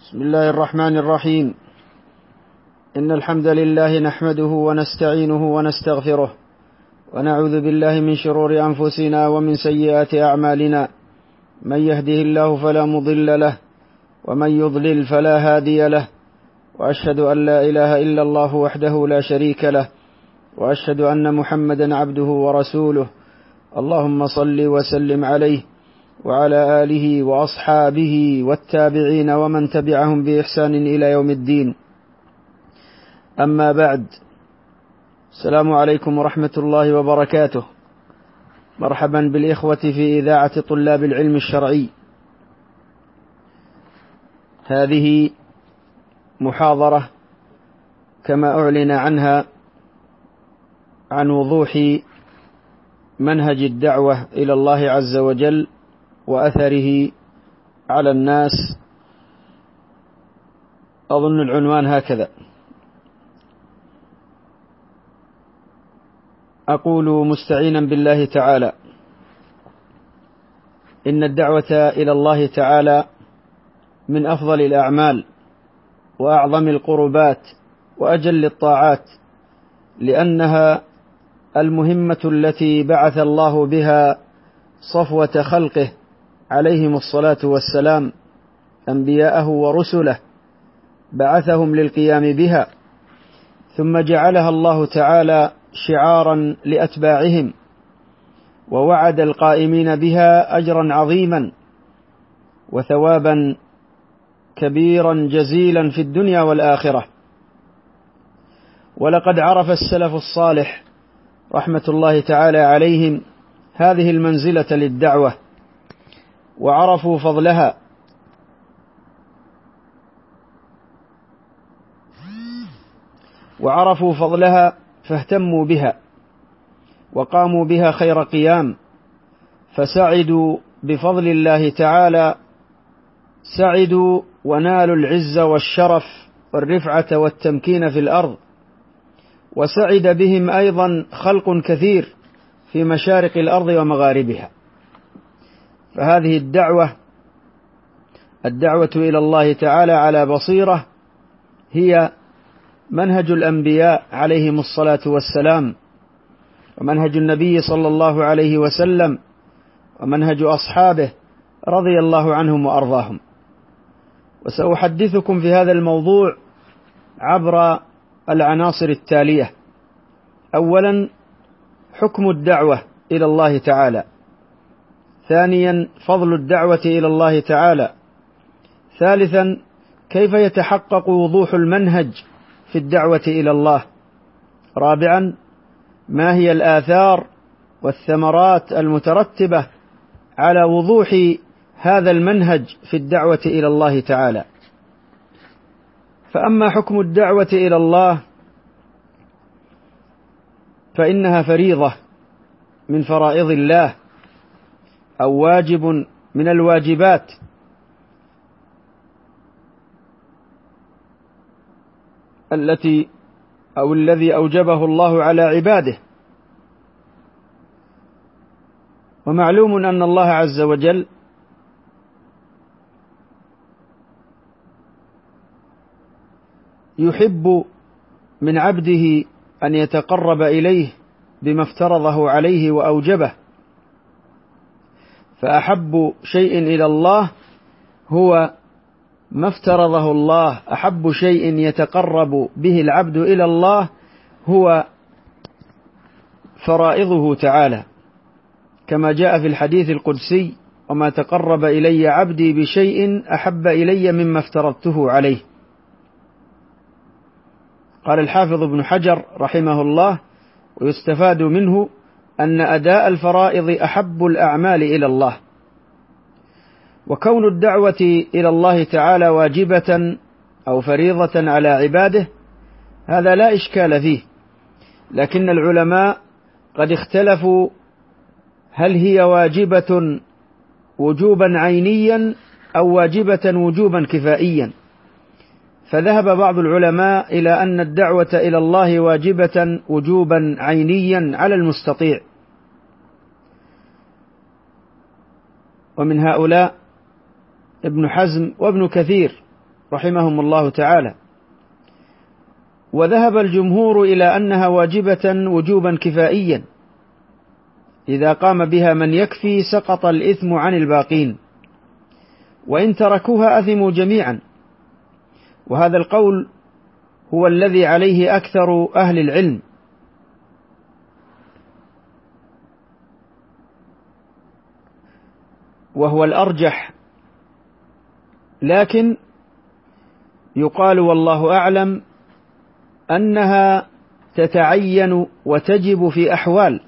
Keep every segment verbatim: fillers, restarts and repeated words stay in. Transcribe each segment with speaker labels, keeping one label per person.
Speaker 1: بسم الله الرحمن الرحيم. إن الحمد لله نحمده ونستعينه ونستغفره ونعوذ بالله من شرور أنفسنا ومن سيئات أعمالنا، من يهده الله فلا مضل له ومن يضلل فلا هادي له، وأشهد أن لا إله إلا الله وحده لا شريك له، وأشهد أن محمدا عبده ورسوله. اللهم صل وسلم عليه وعلى آله وأصحابه والتابعين ومن تبعهم بإحسان إلى يوم الدين. أما بعد، السلام عليكم ورحمة الله وبركاته. مرحبا بالإخوة في إذاعة طلاب العلم الشرعي. هذه محاضرة كما أعلن عنها عن وضوح منهج الدعوة إلى الله عز وجل وأثره على الناس. أظن العنوان هكذا: أقول مستعينا بالله تعالى إن الدعوة إلى الله تعالى من أفضل الأعمال وأعظم القربات وأجل الطاعات، لأنها المهمة التي بعث الله بها صفوة خلقه عليهم الصلاة والسلام، أنبياءه ورسله، بعثهم للقيام بها، ثم جعلها الله تعالى شعارا لأتباعهم، ووعد القائمين بها أجرا عظيما وثوابا كبيرا جزيلا في الدنيا والآخرة. ولقد عرف السلف الصالح رحمة الله تعالى عليهم هذه المنزلة للدعوة، وعرفوا فضلها، وعرفوا فضلها فاهتموا بها وقاموا بها خير قيام، فسعدوا بفضل الله تعالى، سعدوا ونالوا العز والشرف والرفعة والتمكين في الأرض، وسعد بهم أيضا خلق كثير في مشارق الأرض ومغاربها. فهذه الدعوة الدعوة إلى الله تعالى على بصيرة هي منهج الأنبياء عليهم الصلاة والسلام، ومنهج النبي صلى الله عليه وسلم، ومنهج أصحابه رضي الله عنهم وأرضاهم. وسأحدثكم في هذا الموضوع عبر العناصر التالية: أولا، حكم الدعوة إلى الله تعالى. ثانيا، فضل الدعوة إلى الله تعالى. ثالثا، كيف يتحقق وضوح المنهج في الدعوة إلى الله. رابعا، ما هي الآثار والثمرات المترتبة على وضوح هذا المنهج في الدعوة إلى الله تعالى. فأما حكم الدعوة إلى الله فإنها فريضة من فرائض الله، أو واجب من الواجبات، التي أو الذي أوجبه الله على عباده. ومعلوم أن الله عز وجل يحب من عبده أن يتقرب إليه بما افترضه عليه وأوجبه، فأحب شيء إلى الله هو ما افترضه الله. أحب شيء يتقرب به العبد إلى الله هو فرائضه تعالى، كما جاء في الحديث القدسي: وما تقرب إلي عبدي بشيء أحب إلي مما افترضته عليه. قال الحافظ ابن حجر رحمه الله: ويستفاد منه أن أداء الفرائض أحب الأعمال إلى الله. وكون الدعوة إلى الله تعالى واجبة أو فريضة على عباده هذا لا إشكال فيه، لكن العلماء قد اختلفوا هل هي واجبة وجوبا عينيا أو واجبة وجوبا كفائيا. فذهب بعض العلماء إلى أن الدعوة إلى الله واجبة وجوبا عينيا على المستطيع، ومن هؤلاء ابن حزم وابن كثير رحمهم الله تعالى. وذهب الجمهور إلى أنها واجبة وجوبا كفائيا، إذا قام بها من يكفي سقط الإثم عن الباقين، وإن تركوها أثموا جميعا. وهذا القول هو الذي عليه أكثر أهل العلم، وهو الأرجح، لكن يقال والله أعلم أنها تتعين وتجب في أحوال: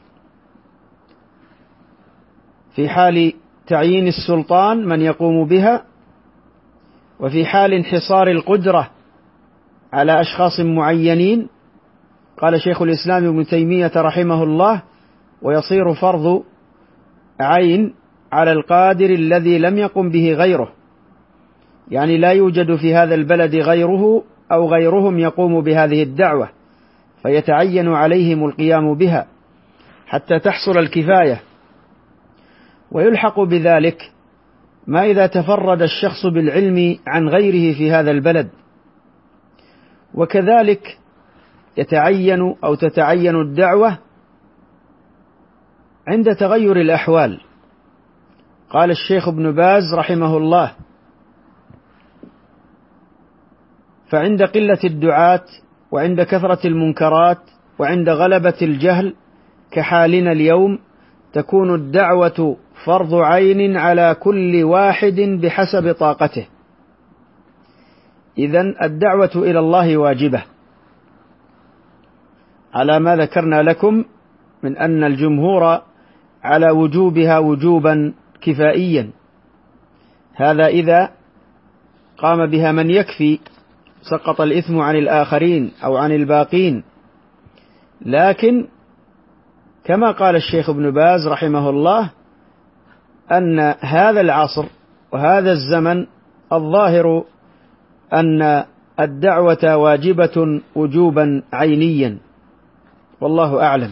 Speaker 1: في حال تعيين السلطان من يقوم بها، وفي حال انحصار القدرة على أشخاص معينين. قال شيخ الإسلام ابن تيمية رحمه الله: ويصير فرض عين على القادر الذي لم يقم به غيره، يعني لا يوجد في هذا البلد غيره أو غيرهم يقوم بهذه الدعوة، فيتعين عليهم القيام بها حتى تحصل الكفاية. ويلحق بذلك ما إذا تفرد الشخص بالعلم عن غيره في هذا البلد، وكذلك يتعين أو تتعين الدعوة عند تغير الأحوال. قال الشيخ ابن باز رحمه الله: فعند قلة الدعاة، وعند كثرة المنكرات، وعند غلبة الجهل كحالنا اليوم، تكون الدعوة فرض عين على كل واحد بحسب طاقته. إذن الدعوة إلى الله واجبة، على ما ذكرنا لكم من أن الجمهور على وجوبها وجوبا كفائيا. هذا إذا قام بها من يكفي سقط الإثم عن الآخرين أو عن الباقين. لكن كما قال الشيخ ابن باز رحمه الله أن هذا العصر وهذا الزمن الظاهر أن الدعوة واجبة وجوبا عينيا، والله أعلم.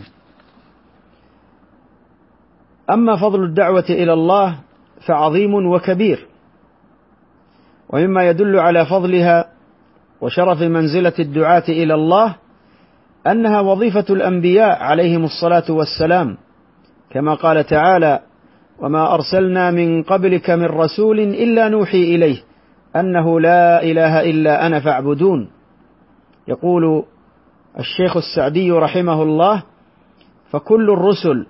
Speaker 1: أما فضل الدعوة إلى الله فعظيم وكبير، ومما يدل على فضلها وشرف منزلة الدعاة إلى الله أنها وظيفة الأنبياء عليهم الصلاة والسلام، كما قال تعالى: وما أرسلنا من قبلك من رسول إلا نوحي إليه أنه لا إله إلا أنا فاعبدون. يقول الشيخ السعدي رحمه الله: فكل الرسل،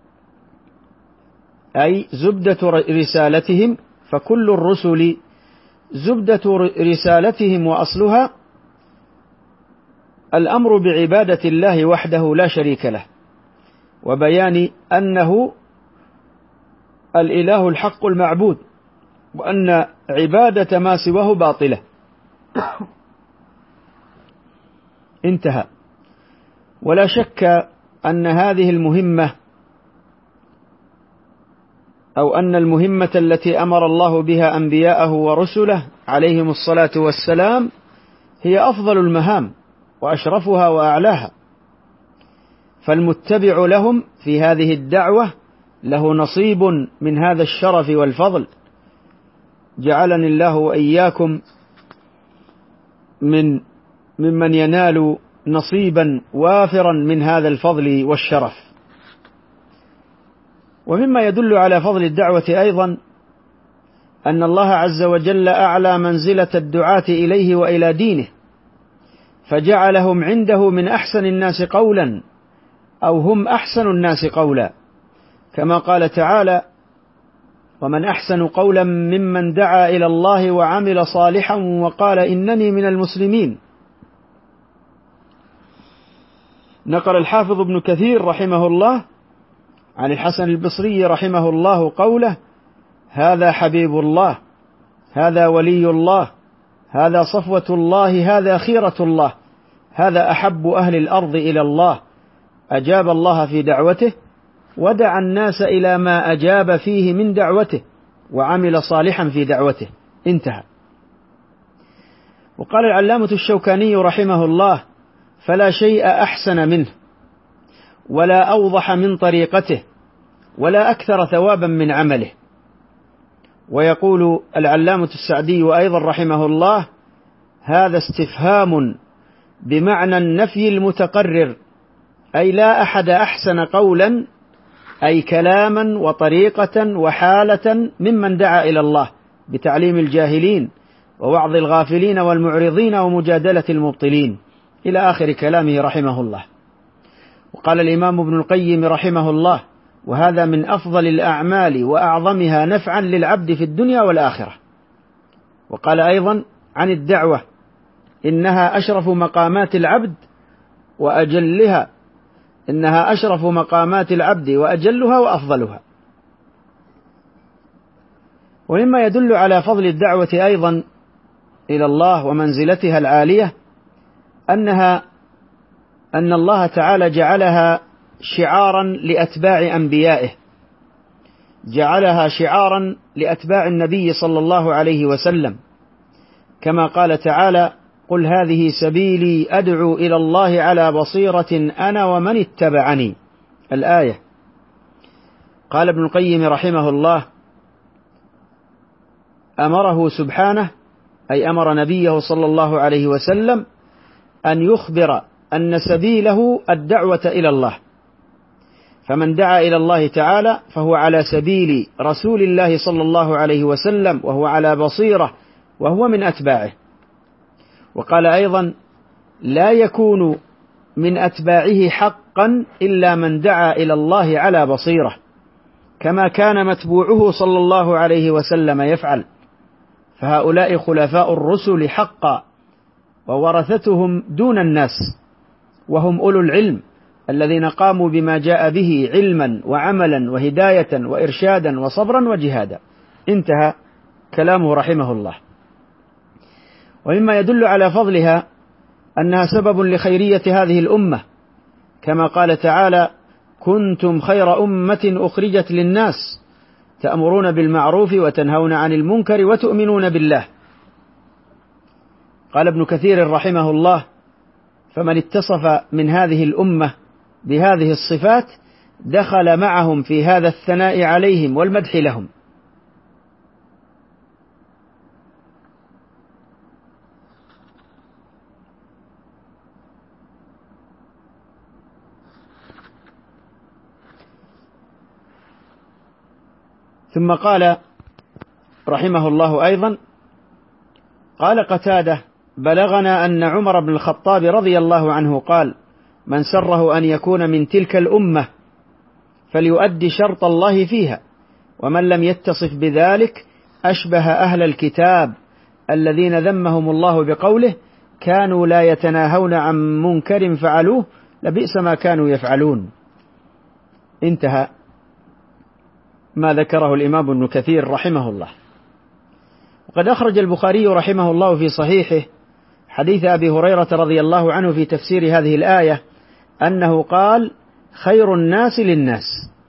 Speaker 1: أي زبدة رسالتهم، فكل الرسل زبدة رسالتهم وأصلها الأمر بعبادة الله وحده لا شريك له، وبيان أنه الإله الحق المعبود، وأن عبادة ما سواه باطلة. انتهى. ولا شك أن هذه المهمة أو أن المهمة التي أمر الله بها أنبياءه ورسله عليهم الصلاة والسلام هي أفضل المهام وأشرفها وأعلاها، فالمتبع لهم في هذه الدعوة له نصيب من هذا الشرف والفضل. جعلني الله وإياكم من ممن ينال نصيبا وافرا من هذا الفضل والشرف. ومما يدل على فضل الدعوة أيضا أن الله عز وجل أعلى منزلة الدعاة إليه وإلى دينه، فجعلهم عنده من أحسن الناس قولا، أو هم أحسن الناس قولا، كما قال تعالى: ومن أحسن قولا ممن دعا إلى الله وعمل صالحا وقال إنني من المسلمين. نقل الحافظ ابن كثير رحمه الله عن الحسن البصري رحمه الله قوله: هذا حبيب الله، هذا ولي الله، هذا صفوة الله، هذا خيرة الله، هذا أحب أهل الأرض إلى الله، أجاب الله في دعوته ودعا الناس إلى ما أجاب فيه من دعوته وعمل صالحا في دعوته. انتهى. وقال العلامة الشوكاني رحمه الله: فلا شيء أحسن منه، ولا أوضح من طريقته، ولا أكثر ثوابا من عمله. ويقول العلامة السعدي أيضا رحمه الله: هذا استفهام بمعنى النفي المتقرر، أي لا أحد أحسن قولا أي كلاما وطريقة وحالة ممن دعا إلى الله بتعليم الجاهلين ووعظ الغافلين والمعرضين ومجادلة المبطلين، إلى آخر كلامه رحمه الله. وقال الإمام ابن القيم رحمه الله: وهذا من أفضل الأعمال وأعظمها نفعا للعبد في الدنيا والآخرة. وقال أيضا عن الدعوة: إنها أشرف مقامات العبد وأجلها إنها أشرف مقامات العبد وأجلها وأفضلها. ومما يدل على فضل الدعوة أيضا إلى الله ومنزلتها العالية أنها أن الله تعالى جعلها شعارا لأتباع أنبيائه، جعلها شعارا لأتباع النبي صلى الله عليه وسلم، كما قال تعالى: قل هذه سبيلي أدعو إلى الله على بصيرة أنا ومن اتبعني، الآية. قال ابن القيم رحمه الله: أمره سبحانه، أي أمر نبيه صلى الله عليه وسلم أن يخبر أن سبيله الدعوة إلى الله، فمن دعا إلى الله تعالى فهو على سبيل رسول الله صلى الله عليه وسلم، وهو على بصيرة، وهو من أتباعه. وقال أيضا: لا يكون من أتباعه حقا إلا من دعا إلى الله على بصيرة، كما كان متبوعه صلى الله عليه وسلم يفعل، فهؤلاء خلفاء الرسل حقا وورثتهم دون الناس، وهم أولو العلم الذين قاموا بما جاء به علما وعملا وهداية وإرشادا وصبرا وجهادا. انتهى كلامه رحمه الله. ومما يدل على فضلها أنها سبب لخيرية هذه الأمة، كما قال تعالى: كنتم خير أمة أخرجت للناس تأمرون بالمعروف وتنهون عن المنكر وتؤمنون بالله. قال ابن كثير رحمه الله: فمن اتصف من هذه الأمة بهذه الصفات دخل معهم في هذا الثناء عليهم والمدح لهم. ثم قال رحمه الله أيضا: قال قتادة: بلغنا أن عمر بن الخطاب رضي الله عنه قال: من سره أن يكون من تلك الأمة فليؤدي شرط الله فيها، ومن لم يتصف بذلك أشبه أهل الكتاب الذين ذمهم الله بقوله: كانوا لا يتناهون عن منكر فعلوه لبئس ما كانوا يفعلون. انتهى ما ذكره الإمام ابن كثير رحمه الله. وقد أخرج البخاري رحمه الله في صحيحه حديث أبي هريرة رضي الله عنه في تفسير هذه الآية أنه قال: خير الناس للناس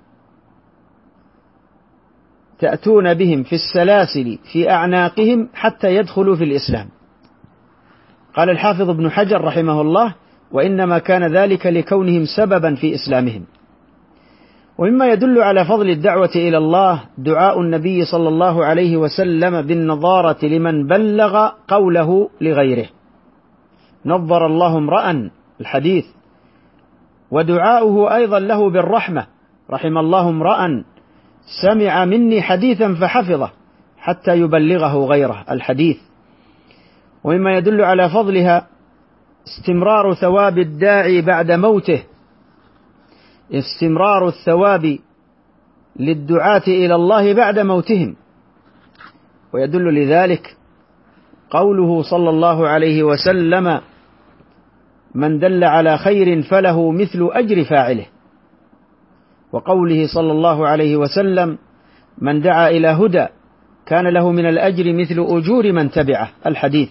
Speaker 1: تأتون بهم في السلاسل في أعناقهم حتى يدخلوا في الإسلام. قال الحافظ ابن حجر رحمه الله: وإنما كان ذلك لكونهم سببا في إسلامهم. ومما يدل على فضل الدعوة إلى الله دعاء النبي صلى الله عليه وسلم بالنظارة لمن بلغ قوله لغيره، نظر الله امرأ، الحديث. ودعاؤه أيضا له بالرحمة، رحم الله امرأ سمع مني حديثا فحفظه حتى يبلغه غيره، الحديث. ومما يدل على فضلها استمرار ثواب الداعي بعد موته، استمرار الثواب للدعاة إلى الله بعد موتهم. ويدل لذلك قوله صلى الله عليه وسلم: من دل على خير فله مثل أجر فاعله. وقوله صلى الله عليه وسلم: من دعا إلى هدى كان له من الأجر مثل أجور من تبعه، الحديث.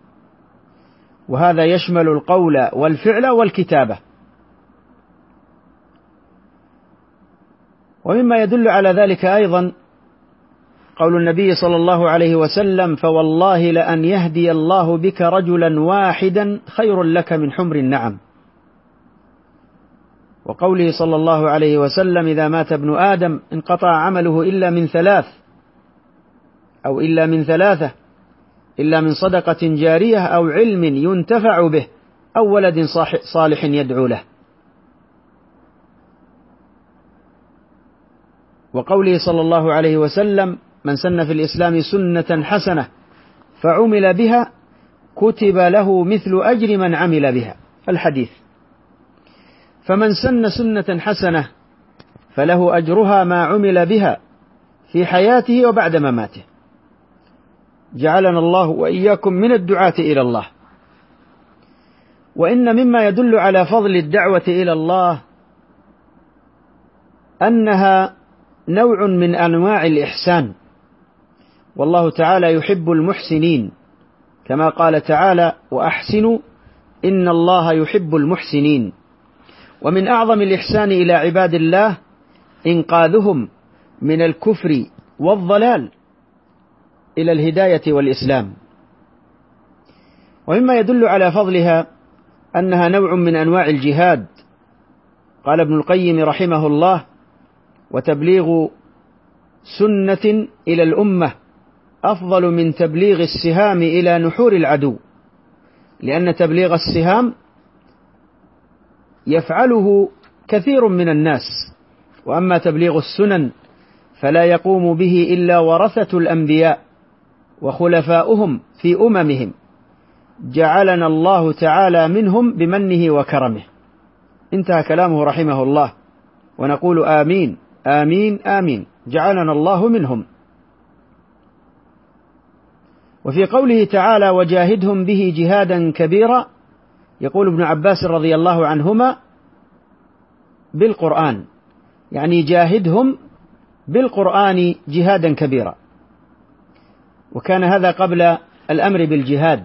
Speaker 1: وهذا يشمل القول والفعل والكتابة. ومما يدل على ذلك أيضا قول النبي صلى الله عليه وسلم: فوالله لأن يهدي الله بك رجلا واحدا خير لك من حمر النعم. وقوله صلى الله عليه وسلم: إذا مات ابن آدم انقطع عمله إلا من ثلاث أو إلا من ثلاثة: إلا من صدقة جارية أو علم ينتفع به أو ولد صالح يدعو له. وقوله صلى الله عليه وسلم: من سن في الإسلام سنة حسنة فعمل بها كتب له مثل أجر من عمل بها، الحديث. فمن سن سنة حسنة فله أجرها ما عمل بها في حياته وبعد مماته. جعلنا الله وإياكم من الدعاة إلى الله. وإن مما يدل على فضل الدعوة إلى الله أنها نوع من أنواع الإحسان، والله تعالى يحب المحسنين، كما قال تعالى: وأحسنوا إن الله يحب المحسنين. ومن أعظم الإحسان إلى عباد الله إنقاذهم من الكفر والضلال إلى الهداية والإسلام. ومما يدل على فضلها أنها نوع من أنواع الجهاد. قال ابن القيم رحمه الله: وتبليغ سنة إلى الأمة أفضل من تبليغ السهام إلى نحور العدو، لأن تبليغ السهام يفعله كثير من الناس، وأما تبليغ السنن فلا يقوم به إلا ورثة الأنبياء وخلفاؤهم في أممهم، جعلنا الله تعالى منهم بمنه وكرمه. انتهى كلامه رحمه الله، ونقول آمين آمين آمين، جعلنا الله منهم. وفي قوله تعالى: وجاهدهم به جهادا كبيرا، يقول ابن عباس رضي الله عنهما: بالقرآن، يعني جاهدهم بالقرآن جهادا كبيرا. وكان هذا قبل الأمر بالجهاد.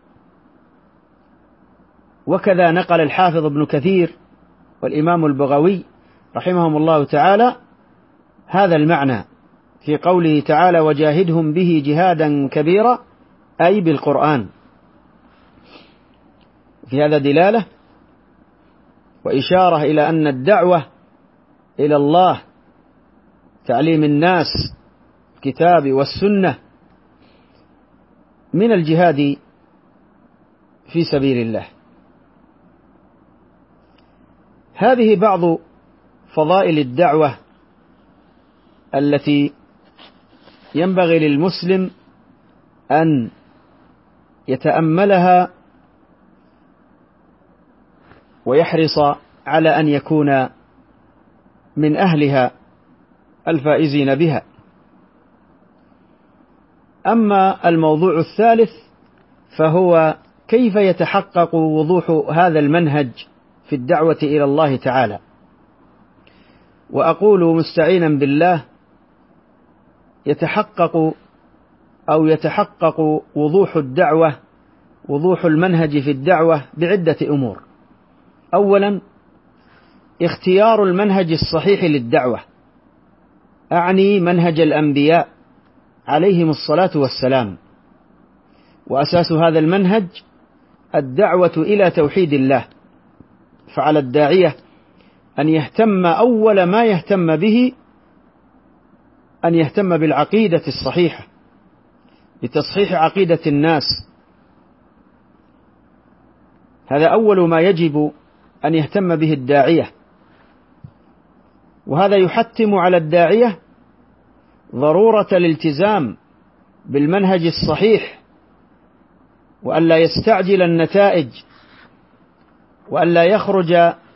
Speaker 1: وكذا نقل الحافظ ابن كثير والإمام البغوي رحمهم الله تعالى هذا المعنى في قوله تعالى: وجاهدهم به جهادا كبيرا، أي بالقرآن. في هذا دلالة وإشارة إلى أن الدعوة إلى الله، تعليم الناس الكتاب والسنة، من الجهاد في سبيل الله. هذه بعض فضائل الدعوة التي ينبغي للمسلم أن يتأملها ويحرص على أن يكون من أهلها الفائزين بها. أما الموضوع الثالث فهو كيف يتحقق وضوح هذا المنهج في الدعوة إلى الله تعالى. وأقول مستعينا بالله: يتحقق أو يتحقق وضوح الدعوة، وضوح المنهج في الدعوة بعدة أمور. أولا، اختيار المنهج الصحيح للدعوة، أعني منهج الأنبياء عليهم الصلاة والسلام. وأساس هذا المنهج الدعوة إلى توحيد الله، فعلى الداعية أن يهتم أول ما يهتم به أن يهتم بالعقيدة الصحيحة، بتصحيح عقيدة الناس. هذا أول ما يجب أن يهتم به الداعية. وهذا يحتم على الداعية ضرورة الالتزام بالمنهج الصحيح، وألا يستعجل النتائج، وألا يخرج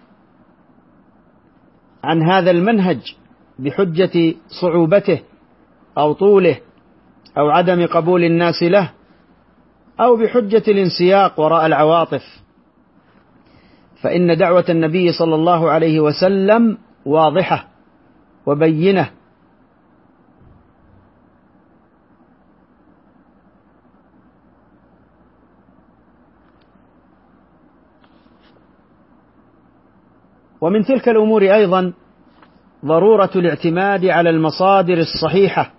Speaker 1: عن هذا المنهج بحجة صعوبته أو طوله أو عدم قبول الناس له، أو بحجة الانسياق وراء العواطف. فإن دعوة النبي صلى الله عليه وسلم واضحة وبينة، ومن تلك الأمور أيضا ضرورة الاعتماد على المصادر الصحيحة.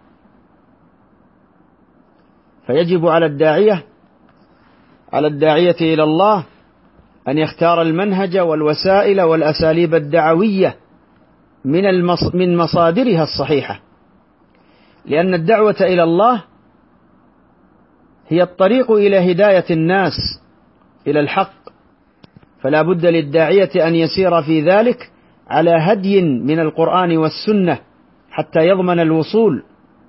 Speaker 1: فيجب على الداعية على الداعية إلى الله أن يختار المنهج والوسائل والأساليب الدعوية من المص... من مصادرها الصحيحة، لأن الدعوة إلى الله هي الطريق إلى هداية الناس إلى الحق، فلا بد للداعية أن يسير في ذلك على هدي من القرآن والسنة حتى يضمن الوصول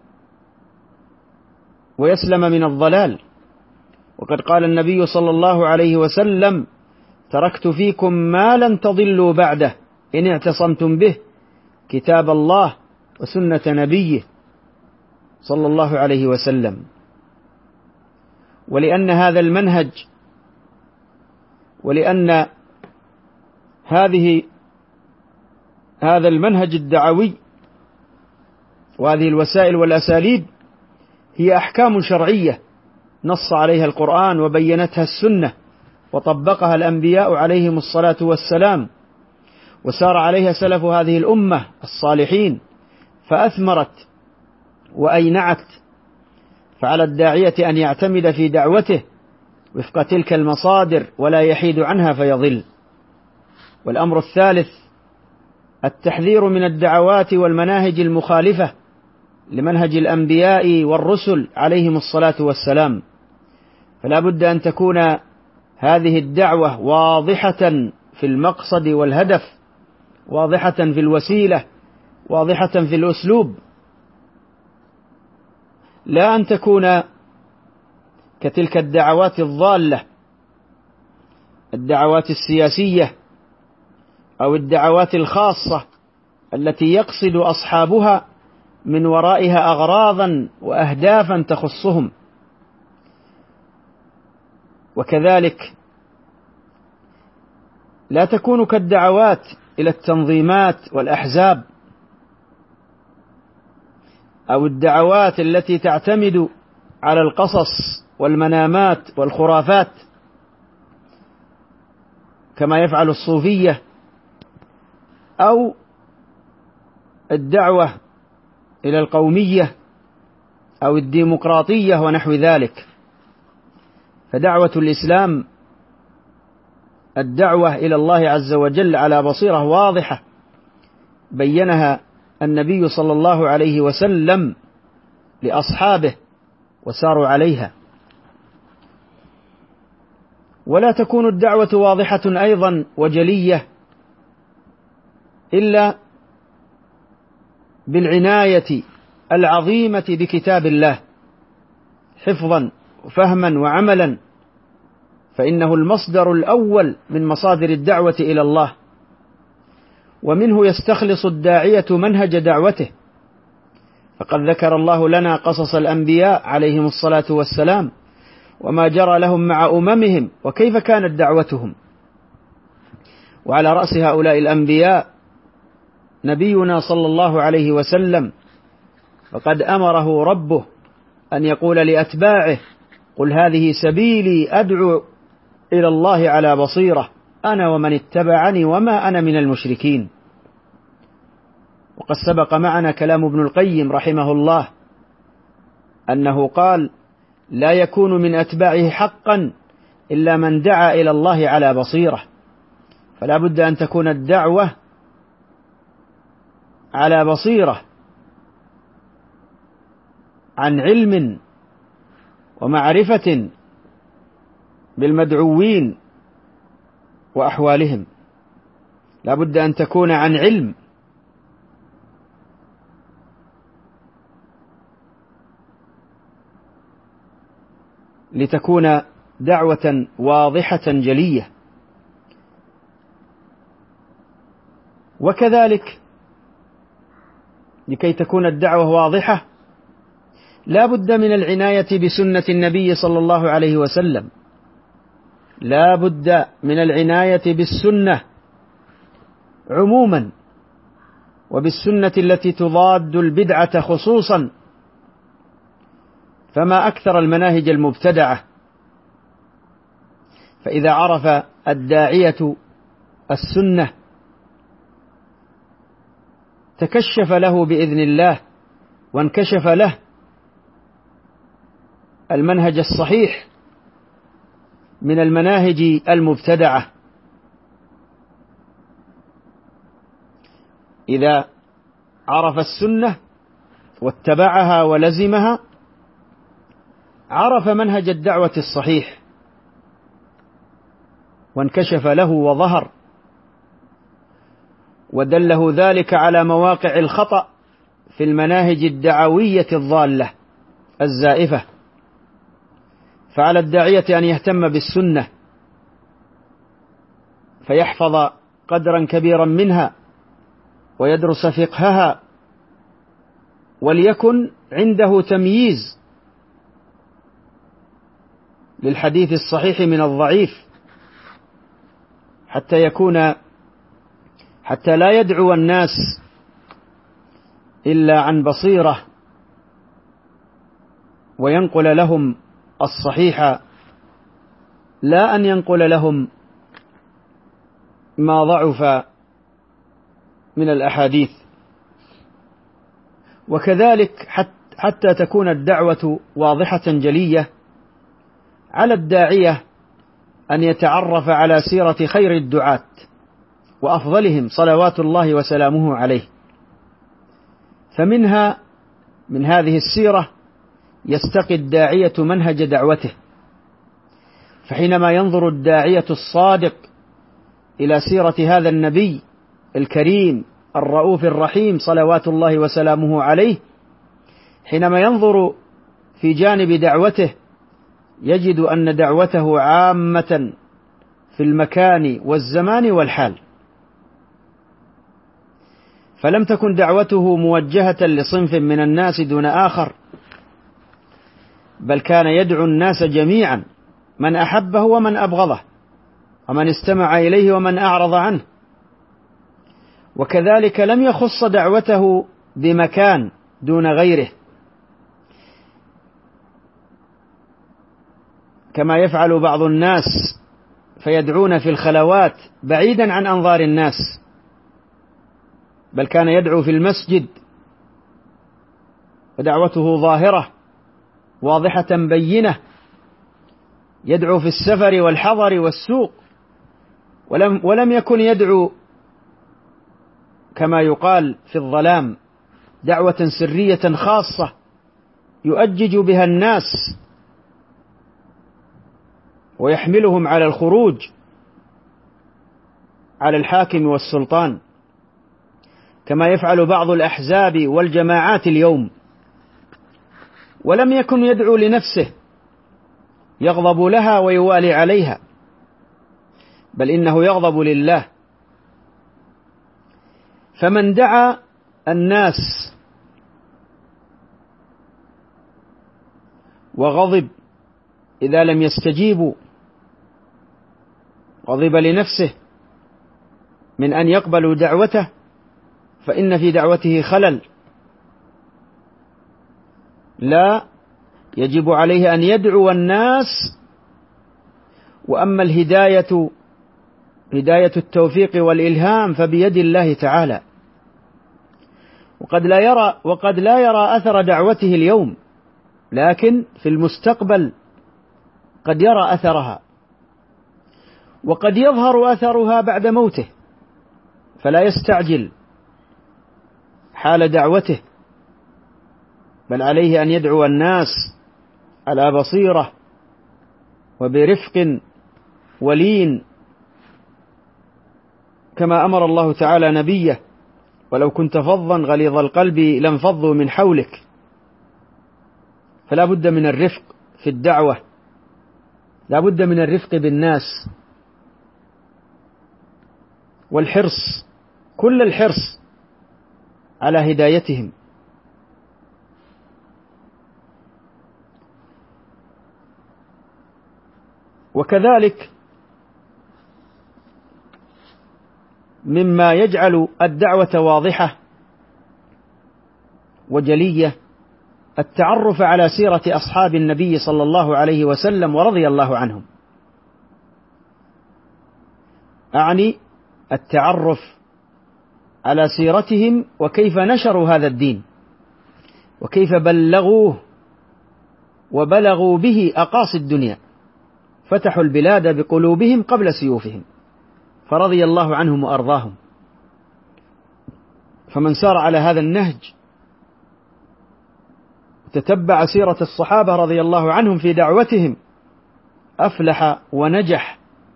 Speaker 1: ويسلم من الضلال. وقد قال النبي صلى الله عليه وسلم: تركت فيكم ما لن تضلوا بعده إن اعتصمتم به، كتاب الله وسنة نبيه صلى الله عليه وسلم. ولأن هذا المنهج ولأن هذه هذا المنهج الدعوي وهذه الوسائل والأساليب هي أحكام شرعية نص عليها القرآن وبينتها السنة وطبقها الأنبياء عليهم الصلاة والسلام، وسار عليها سلف هذه الأمة الصالحين فأثمرت وأينعت. فعلى الداعية أن يعتمد في دعوته وفق تلك المصادر ولا يحيد عنها فيضل. والأمر الثالث التحذير من الدعوات والمناهج المخالفة لمنهج الأنبياء والرسل عليهم الصلاة والسلام. فلا بد أن تكون هذه الدعوة واضحة في المقصد والهدف، واضحة في الوسيلة، واضحة في الأسلوب، لا أن تكون كتلك الدعوات الضالة، الدعوات السياسية أو الدعوات الخاصة التي يقصد أصحابها من ورائها أغراضا وأهدافا تخصهم. وكذلك لا تكون كالدعوات إلى التنظيمات والأحزاب أو الدعوات التي تعتمد على القصص والمنامات والخرافات كما يفعل الصوفية، أو الدعوة إلى القومية أو الديمقراطية ونحو ذلك. فدعوة الإسلام الدعوة إلى الله عز وجل على بصيرة واضحة بينها النبي صلى الله عليه وسلم لأصحابه وساروا عليها. ولا تكون الدعوة واضحة أيضا وجلية إلا بالعناية العظيمة بكتاب الله حفظا وفهما وعملا، فإنه المصدر الأول من مصادر الدعوة إلى الله، ومنه يستخلص الداعية منهج دعوته. فقد ذكر الله لنا قصص الأنبياء عليهم الصلاة والسلام وما جرى لهم مع أممهم وكيف كانت دعوتهم. وعلى رأس هؤلاء الأنبياء نبينا صلى الله عليه وسلم، وقد أمره ربه أن يقول لأتباعه: قل هذه سبيلي أدعو إلى الله على بصيرة أنا ومن اتبعني وما أنا من المشركين. وقد سبق معنا كلام ابن القيم رحمه الله أنه قال: لا يكون من أتباعه حقا إلا من دعا إلى الله على بصيرة. فلا بد أن تكون الدعوة على بصيرة عن علم ومعرفة بالمدعوين وأحوالهم، لا بد أن تكون عن علم لتكون دعوة واضحة جلية. وكذلك لكي تكون الدعوة واضحة لا بد من العناية بسنة النبي صلى الله عليه وسلم، لا بد من العناية بالسنة عموما وبالسنة التي تضاد البدعة خصوصا. فما أكثر المناهج المبتدعة. فإذا عرف الداعية السنة تكشف له بإذن الله وانكشف له المنهج الصحيح من المناهج المبتدعة. إذا عرف السنة واتبعها ولزمها عرف منهج الدعوة الصحيح وانكشف له وظهر، ودله ذلك على مواقع الخطأ في المناهج الدعوية الضالة الزائفة، فعلى الداعية أن يهتم بالسنة فيحفظ قدرا كبيرا منها ويدرس فقهها، وليكن عنده تمييز للحديث الصحيح من الضعيف، حتى يكون حتى لا يدعو الناس إلا عن بصيرة، وينقل لهم الصحيح لا أن ينقل لهم ما ضعف من الأحاديث. وكذلك حتى تكون الدعوة واضحة جلية، على الداعية أن يتعرف على سيرة خير الدعاة وأفضلهم صلوات الله وسلامه عليه، فمنها من هذه السيرة يستقي الداعية منهج دعوته، فحينما ينظر الداعية الصادق إلى سيرة هذا النبي الكريم الرؤوف الرحيم صلوات الله وسلامه عليه، حينما ينظر في جانب دعوته يجد أن دعوته عامة في المكان والزمان والحال، فلم تكن دعوته موجهة لصنف من الناس دون آخر، بل كان يدعو الناس جميعا، من أحبه ومن أبغضه، ومن استمع إليه ومن أعرض عنه. وكذلك لم يخص دعوته بمكان دون غيره، كما يفعل بعض الناس فيدعون في الخلوات بعيدا عن أنظار الناس، بل كان يدعو في المسجد ودعوته ظاهرة واضحة بينة، يدعو في السفر والحضر والسوق، ولم, ولم يكن يدعو كما يقال في الظلام دعوة سرية خاصة يؤجج بها الناس ويحملهم على الخروج على الحاكم والسلطان، كما يفعل بعض الأحزاب والجماعات اليوم. ولم يكن يدعو لنفسه يغضب لها ويوالي عليها، بل إنه يغضب لله. فمن دعا الناس وغضب إذا لم يستجيبوا، غضب لنفسه من أن يقبلوا دعوته، فإن في دعوته خلل، لا، يجب عليه أن يدعو الناس. وأما الهداية هداية التوفيق والإلهام فبيد الله تعالى، وقد لا يرى وقد لا يرى أثر دعوته اليوم، لكن في المستقبل قد يرى أثرها، وقد يظهر أثرها بعد موته، فلا يستعجل حال دعوته، بل عليه أن يدعو الناس على بصيرة وبرفق ولين، كما أمر الله تعالى نبيه: ولو كنت فظا غليظ القلب لانفضوا من حولك. فلا بد من الرفق في الدعوة، لا بد من الرفق بالناس والحرص، كل الحرص على هدايتهم. وكذلك مما يجعل الدعوة واضحة وجلية التعرف على سيرة أصحاب النبي صلى الله عليه وسلم ورضي الله عنهم، أعني التعرف على سيرتهم وكيف نشروا هذا الدين، وكيف بلغوه وبلغوا به أقاصي الدنيا، فتحوا البلاد بقلوبهم قبل سيوفهم، فرضي الله عنهم وأرضاهم. فمن سار على هذا النهج تتبع سيرة الصحابة رضي الله عنهم في دعوتهم أفلح ونجح،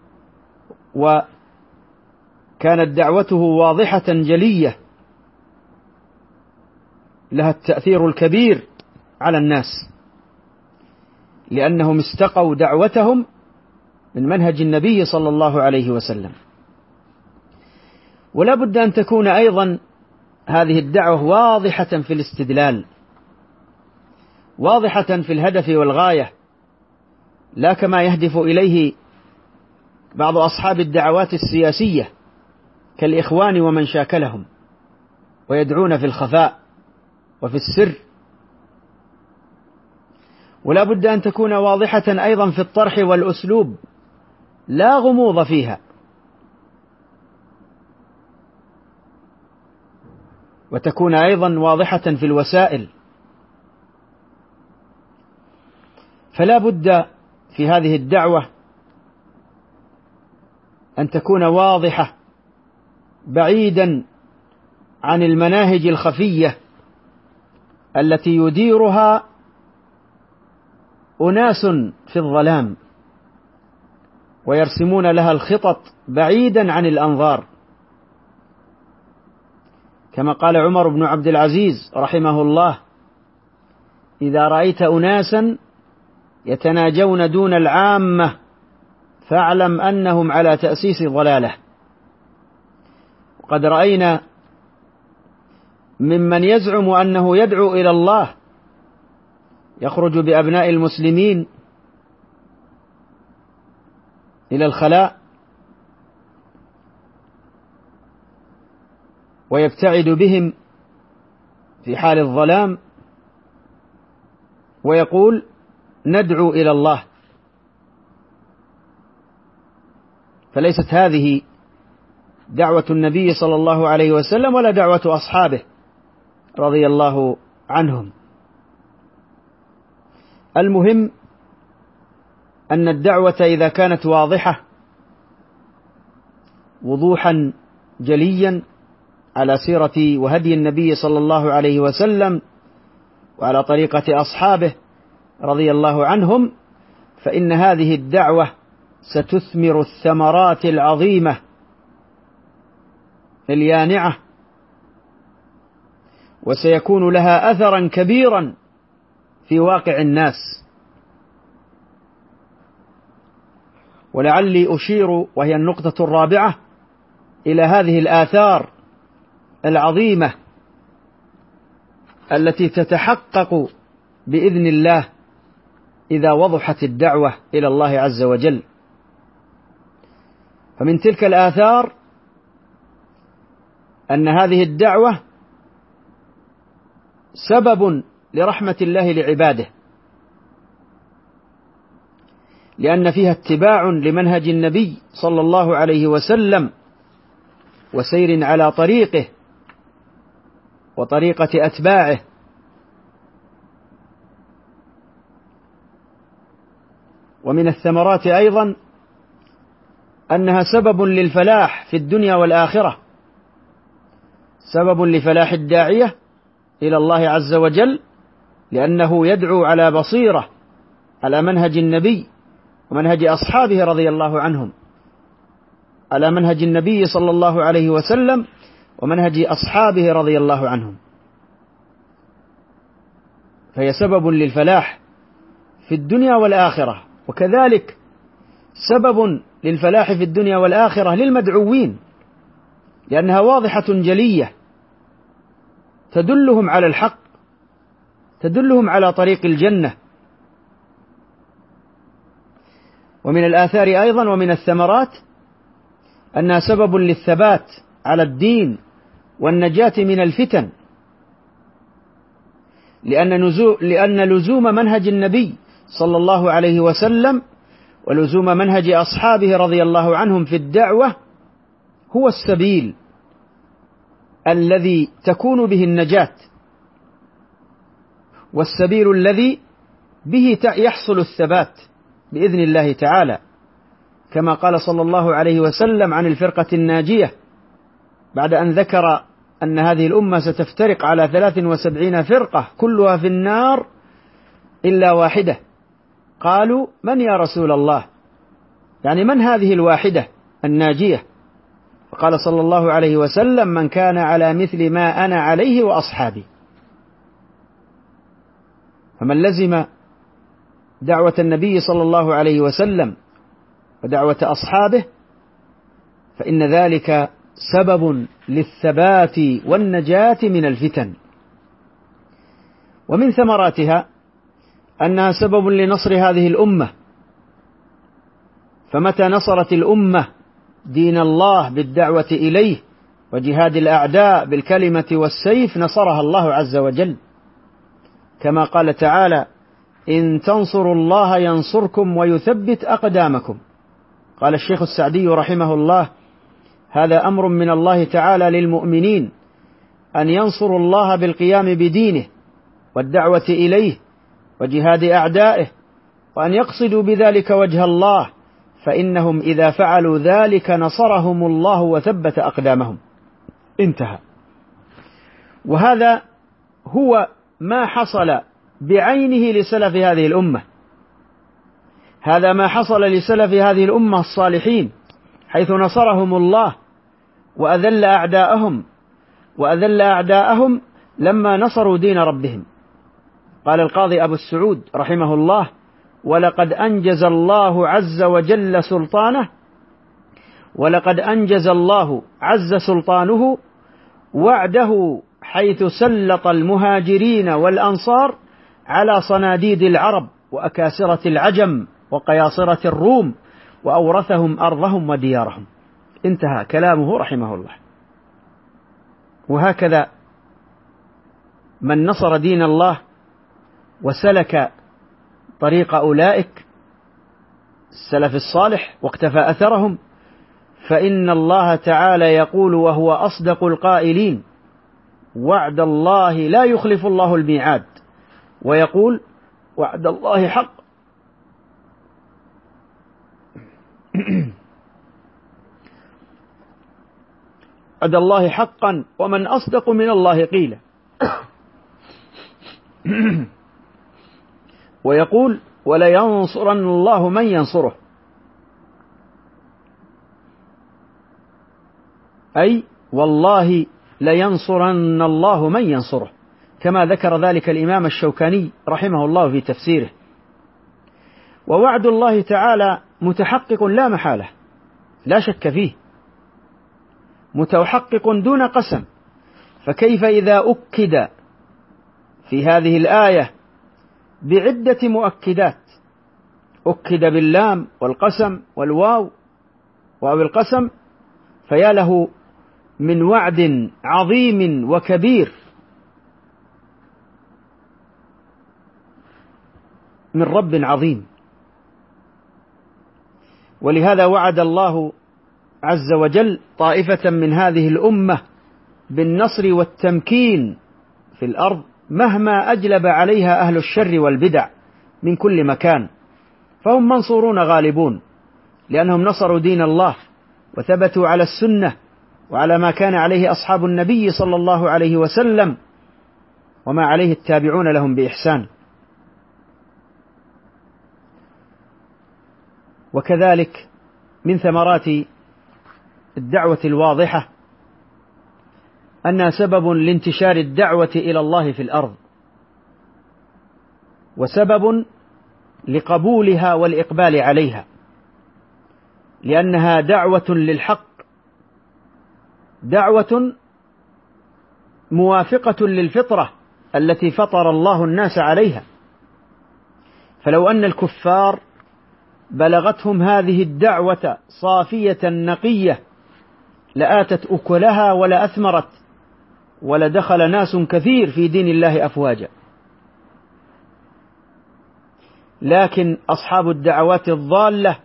Speaker 1: وكانت دعوته واضحة جلية لها التأثير الكبير على الناس، لأنهم استقوا دعوتهم من منهج النبي صلى الله عليه وسلم. ولا بد أن تكون أيضا هذه الدعوة واضحة في الاستدلال، واضحة في الهدف والغاية، لا كما يهدف إليه بعض أصحاب الدعوات السياسية كالإخوان ومن شاكلهم، ويدعون في الخفاء وفي السر. ولا بد أن تكون واضحة أيضا في الطرح والأسلوب، لا غموض فيها، وتكون أيضا واضحة في الوسائل. فلا بد في هذه الدعوة أن تكون واضحة بعيدا عن المناهج الخفية التي يديرها أناس في الظلام ويرسمون لها الخطط بعيدا عن الأنظار، كما قال عمر بن عبد العزيز رحمه الله: إذا رأيت أناسا يتناجون دون العامة فاعلم أنهم على تأسيس ضلالة. وقد رأينا ممن يزعم أنه يدعو إلى الله يخرج بأبناء المسلمين إلى الخلاء ويبتعد بهم في حال الظلام ويقول: ندعو إلى الله. فليست هذه دعوة النبي صلى الله عليه وسلم ولا دعوة أصحابه رضي الله عنهم. المهم أن الدعوة إذا كانت واضحة وضوحا جليا على سيرة وهدي النبي صلى الله عليه وسلم وعلى طريقة أصحابه رضي الله عنهم، فإن هذه الدعوة ستثمر الثمرات العظيمة اليانعة، وسيكون لها أثرا كبيرا في واقع الناس. ولعلي أشير، وهي النقطة الرابعة، إلى هذه الآثار العظيمة التي تتحقق بإذن الله إذا وضحت الدعوة إلى الله عز وجل. فمن تلك الآثار أن هذه الدعوة سبب لرحمة الله لعباده، لأن فيها اتباع لمنهج النبي صلى الله عليه وسلم وسير على طريقه وطريقة أتباعه. ومن الثمرات أيضا أنها سبب للفلاح في الدنيا والآخرة، سبب لفلاح الداعية إلى الله عز وجل، لأنه يدعو على بصيرة على منهج النبي ومنهج أصحابه رضي الله عنهم، على منهج النبي صلى الله عليه وسلم ومنهج أصحابه رضي الله عنهم، فهي سبب للفلاح في الدنيا والآخرة. وكذلك سبب للفلاح في الدنيا والآخرة للمدعوين، لأنها واضحة جلية تدلهم على الحق، تدلهم على طريق الجنة. ومن الآثار أيضا ومن الثمرات أنها سبب للثبات على الدين والنجاة من الفتن، لأن, نزو لأن لزوم منهج النبي صلى الله عليه وسلم ولزوم منهج أصحابه رضي الله عنهم في الدعوة هو السبيل الذي تكون به النجاة، والسبيل الذي به يحصل الثبات بإذن الله تعالى، كما قال صلى الله عليه وسلم عن الفرقة الناجية بعد أن ذكر أن هذه الأمة ستفترق على ثلاث وسبعين فرقة كلها في النار إلا واحدة. قالوا: من يا رسول الله؟ يعني من هذه الواحدة الناجية؟ فقال صلى الله عليه وسلم: من كان على مثل ما أنا عليه وأصحابي. فمن لزم دعوة النبي صلى الله عليه وسلم ودعوة أصحابه فإن ذلك سبب للثبات والنجاة من الفتن. ومن ثمراتها أنها سبب لنصر هذه الأمة، فمتى نصرت الأمة دين الله بالدعوة إليه وجهاد الأعداء بالكلمة والسيف نصرها الله عز وجل، كما قال تعالى: إن تنصروا الله ينصركم ويثبت أقدامكم. قال الشيخ السعدي رحمه الله: هذا أمر من الله تعالى للمؤمنين أن ينصروا الله بالقيام بدينه والدعوة إليه وجهاد أعدائه، وأن يقصدوا بذلك وجه الله، فإنهم إذا فعلوا ذلك نصرهم الله وثبت أقدامهم. انتهى. وهذا هو ما حصل بعينه لسلف هذه الأمة، هذا ما حصل لسلف هذه الأمة الصالحين، حيث نصرهم الله وأذل أعداءهم وأذل أعداءهم لما نصروا دين ربهم. قال القاضي أبو السعود رحمه الله: ولقد أنجز الله عز وجل سلطانه ولقد أنجز الله عز سلطانه وعده، حيث سلط المهاجرين والأنصار على صناديد العرب وأكاسرة العجم وقياصرة الروم، وأورثهم أرضهم وديارهم. انتهى كلامه رحمه الله. وهكذا من نصر دين الله وسلك طريق أولئك السلف الصالح واقتفى أثرهم، فإن الله تعالى يقول وهو أصدق القائلين: وعد الله لا يخلف الله الميعاد. ويقول: وعد الله حق وعد الله حقا ومن أصدق من الله قيلا. ويقول: ولينصرن الله من ينصره، أي والله لينصرن الله من ينصره، كما ذكر ذلك الإمام الشوكاني رحمه الله في تفسيره. ووعد الله تعالى متحقق لا محالة، لا شك فيه، متحقق دون قسم. فكيف إذا أكد في هذه الآية بعدة مؤكدات، أكد باللام والقسم والواو واو القسم، فيا له من وعد عظيم وكبير من رب عظيم. ولهذا وعد الله عز وجل طائفة من هذه الأمة بالنصر والتمكين في الأرض مهما أجلب عليها أهل الشر والبدع من كل مكان، فهم منصورون غالبون، لأنهم نصروا دين الله وثبتوا على السنة وعلى ما كان عليه أصحاب النبي صلى الله عليه وسلم وما عليه التابعون لهم بإحسان. وكذلك من ثمرات الدعوة الواضحة أنها سبب لانتشار الدعوة إلى الله في الأرض، وسبب لقبولها والإقبال عليها، لأنها دعوة للحق، دعوة موافقة للفطرة التي فطر الله الناس عليها. فلو أن الكفار بلغتهم هذه الدعوة صافية نقية لآتت أكلها ولا أثمرت، ولدخل ناس كثير في دين الله أفواجا. لكن أصحاب الدعوات الضالة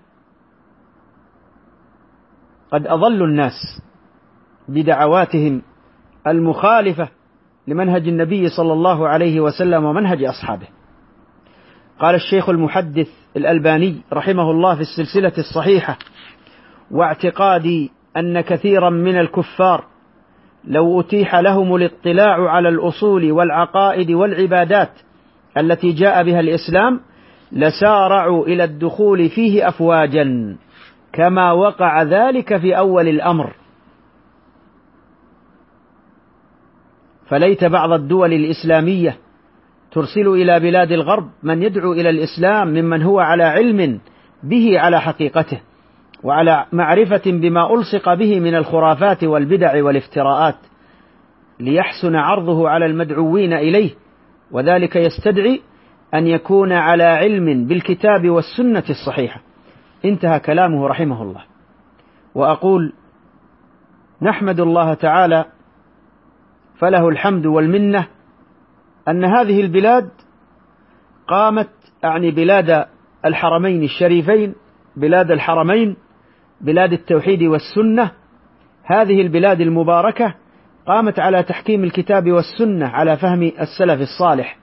Speaker 1: قد أضلوا الناس بدعواتهم المخالفة لمنهج النبي صلى الله عليه وسلم ومنهج أصحابه. قال الشيخ المحدث الألباني رحمه الله في السلسلة الصحيحة: واعتقادي أن كثيرا من الكفار لو أتيح لهم الاطلاع على الأصول والعقائد والعبادات التي جاء بها الإسلام لسارعوا إلى الدخول فيه أفواجا كما وقع ذلك في أول الأمر. فليت بعض الدول الإسلامية ترسل إلى بلاد الغرب من يدعو إلى الإسلام ممن هو على علم به على حقيقته، وعلى معرفة بما ألصق به من الخرافات والبدع والافتراءات، ليحسن عرضه على المدعوين إليه، وذلك يستدعي أن يكون على علم بالكتاب والسنة الصحيحة. انتهى كلامه رحمه الله. وأقول نحمد الله تعالى فله الحمد والمنة أن هذه البلاد قامت، أعني بلاد الحرمين الشريفين، بلاد الحرمين، بلاد التوحيد والسنة، هذه البلاد المباركة قامت على تحكيم الكتاب والسنة على فهم السلف الصالح،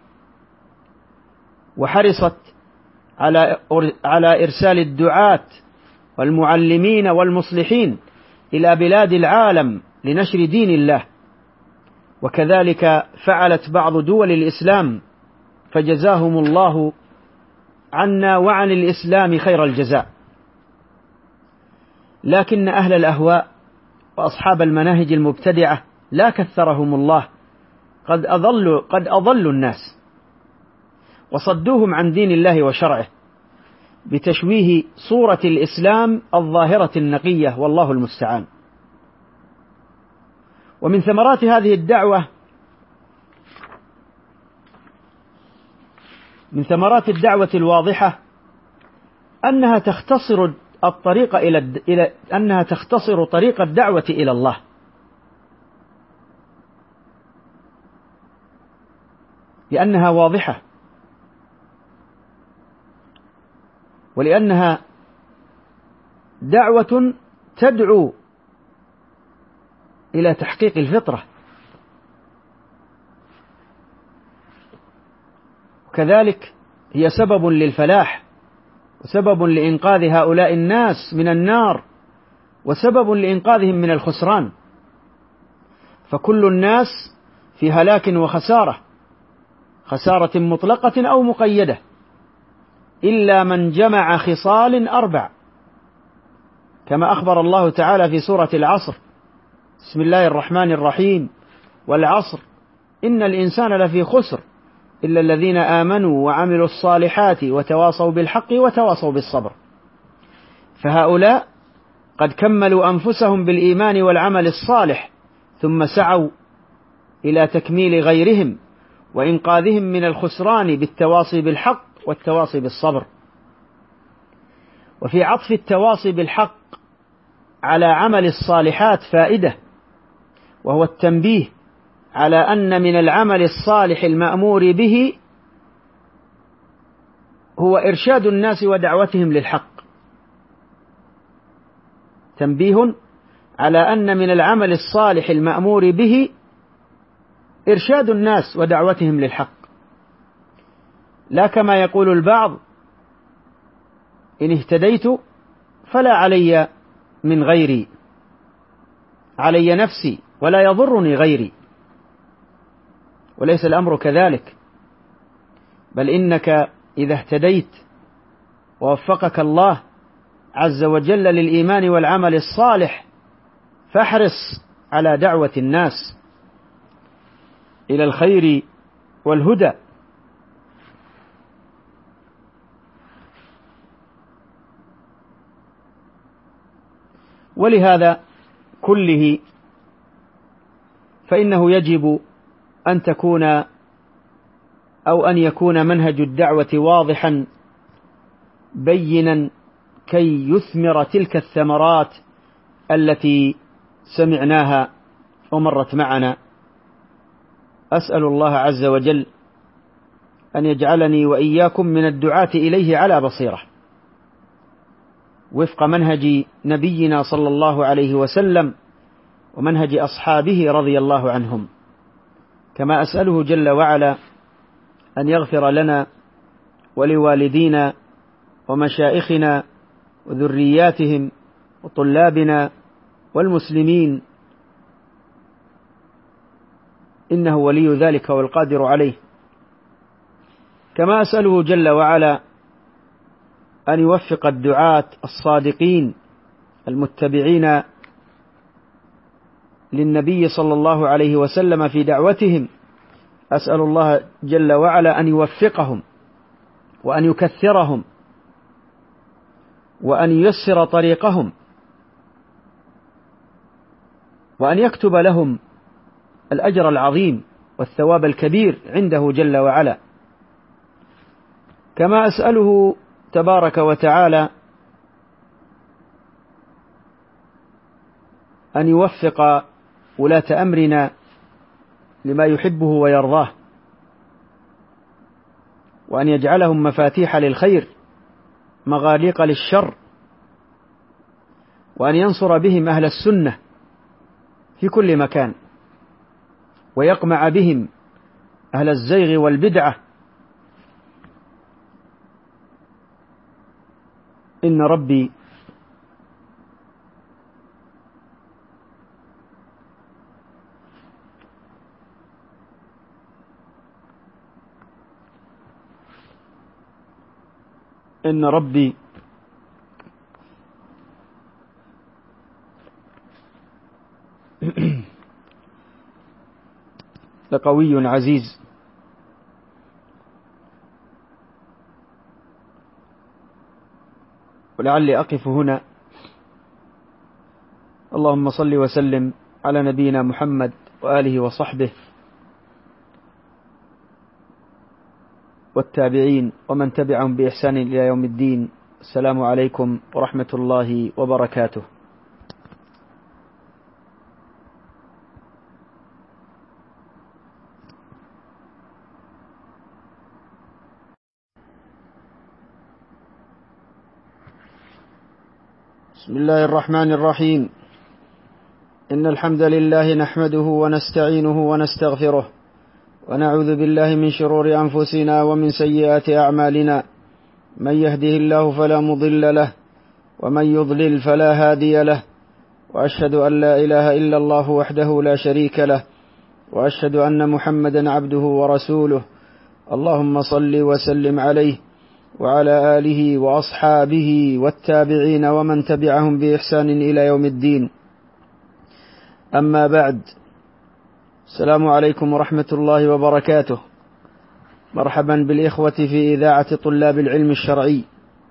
Speaker 1: وحرصت على على إرسال الدعاة والمعلمين والمصلحين إلى بلاد العالم لنشر دين الله. وكذلك فعلت بعض دول الإسلام، فجزاهم الله عنا وعن الإسلام خير الجزاء. لكن أهل الأهواء وأصحاب المناهج المبتدعة لا كثرهم الله قد أضلوا قد أضلوا الناس وصدوهم عن دين الله وشرعه بتشويه صورة الإسلام الظاهرة النقية، والله المستعان. ومن ثمرات هذه الدعوة من ثمرات الدعوة الواضحة أنها تختصر الطريق إلى إلى أنها تختصر طريق الدعوة إلى الله، لأنها واضحة، ولأنها دعوة تدعو إلى تحقيق الفطرة، وكذلك هي سبب للفلاح، وسبب لإنقاذ هؤلاء الناس من النار، وسبب لإنقاذهم من الخسران. فكل الناس في هلاك وخسارة، خسارة مطلقة أو مقيدة، إلا من جمع خصال أربع، كما أخبر الله تعالى في سورة العصر: بسم الله الرحمن الرحيم، والعصر إن الإنسان لفي خسر إلا الذين آمنوا وعملوا الصالحات وتواصوا بالحق وتواصوا بالصبر. فهؤلاء قد كملوا أنفسهم بالإيمان والعمل الصالح، ثم سعوا إلى تكميل غيرهم وإنقاذهم من الخسران بالتواصي بالحق والتواصي بالصبر. وفي عطف التواصي بالحق على عمل الصالحات فائدة، وهو التنبيه على أن من العمل الصالح المأمور به هو إرشاد الناس ودعوتهم للحق. تنبيه على أن من العمل الصالح المأمور به إرشاد الناس ودعوتهم للحق، لا كما يقول البعض: إن اهتديت فلا علي من غيري، علي نفسي ولا يضرني غيري. وليس الأمر كذلك، بل إنك إذا اهتديت ووفقك الله عز وجل للإيمان والعمل الصالح، فاحرص على دعوة الناس إلى الخير والهدى. ولهذا كله فإنه يجب أن تكون أو أن يكون منهج الدعوة واضحا بينا كي يثمر تلك الثمرات التي سمعناها ومرت معنا. أسأل الله عز وجل أن يجعلني وإياكم من الدعاة إليه على بصيرة، وفق منهج نبينا صلى الله عليه وسلم ومنهج أصحابه رضي الله عنهم، كما أسأله جل وعلا أن يغفر لنا ولوالدينا ومشائخنا وذرياتهم وطلابنا والمسلمين، إنه ولي ذلك والقادر عليه. كما أسأله جل وعلا أن يوفق الدعاة الصادقين المتبعين للنبي صلى الله عليه وسلم في دعوتهم، أسأل الله جل وعلا أن يوفقهم وأن يكثرهم وأن ييسر طريقهم وأن يكتب لهم الأجر العظيم والثواب الكبير عنده جل وعلا. كما أسأله تبارك وتعالى أن يوفق ولاة أمرنا لما يحبه ويرضاه، وأن يجعلهم مفاتيح للخير مغاليق للشر، وأن ينصر بهم أهل السنة في كل مكان، ويقمع بهم أهل الزيغ والبدعة. إن ربي إن ربي لقوي عزيز. ولعلي أقف هنا. اللهم صل وسلم على نبينا محمد وآله وصحبه والتابعين ومن تبعهم بإحسان إلى يوم الدين. السلام عليكم ورحمة الله وبركاته. بسم الله الرحمن الرحيم. إن الحمد لله نحمده ونستعينه ونستغفره، ونعوذ بالله من شرور أنفسنا ومن سيئات أعمالنا. من يهده الله فلا مضل له، ومن يضلل فلا هادي له، وأشهد أن لا إله إلا الله وحده لا شريك له، وأشهد أن محمدا عبده ورسوله. اللهم صل وسلم عليه وعلى آله وأصحابه والتابعين ومن تبعهم بإحسان إلى يوم الدين. أما بعد، السلام عليكم ورحمة الله وبركاته. مرحبا بالإخوة في إذاعة طلاب العلم الشرعي.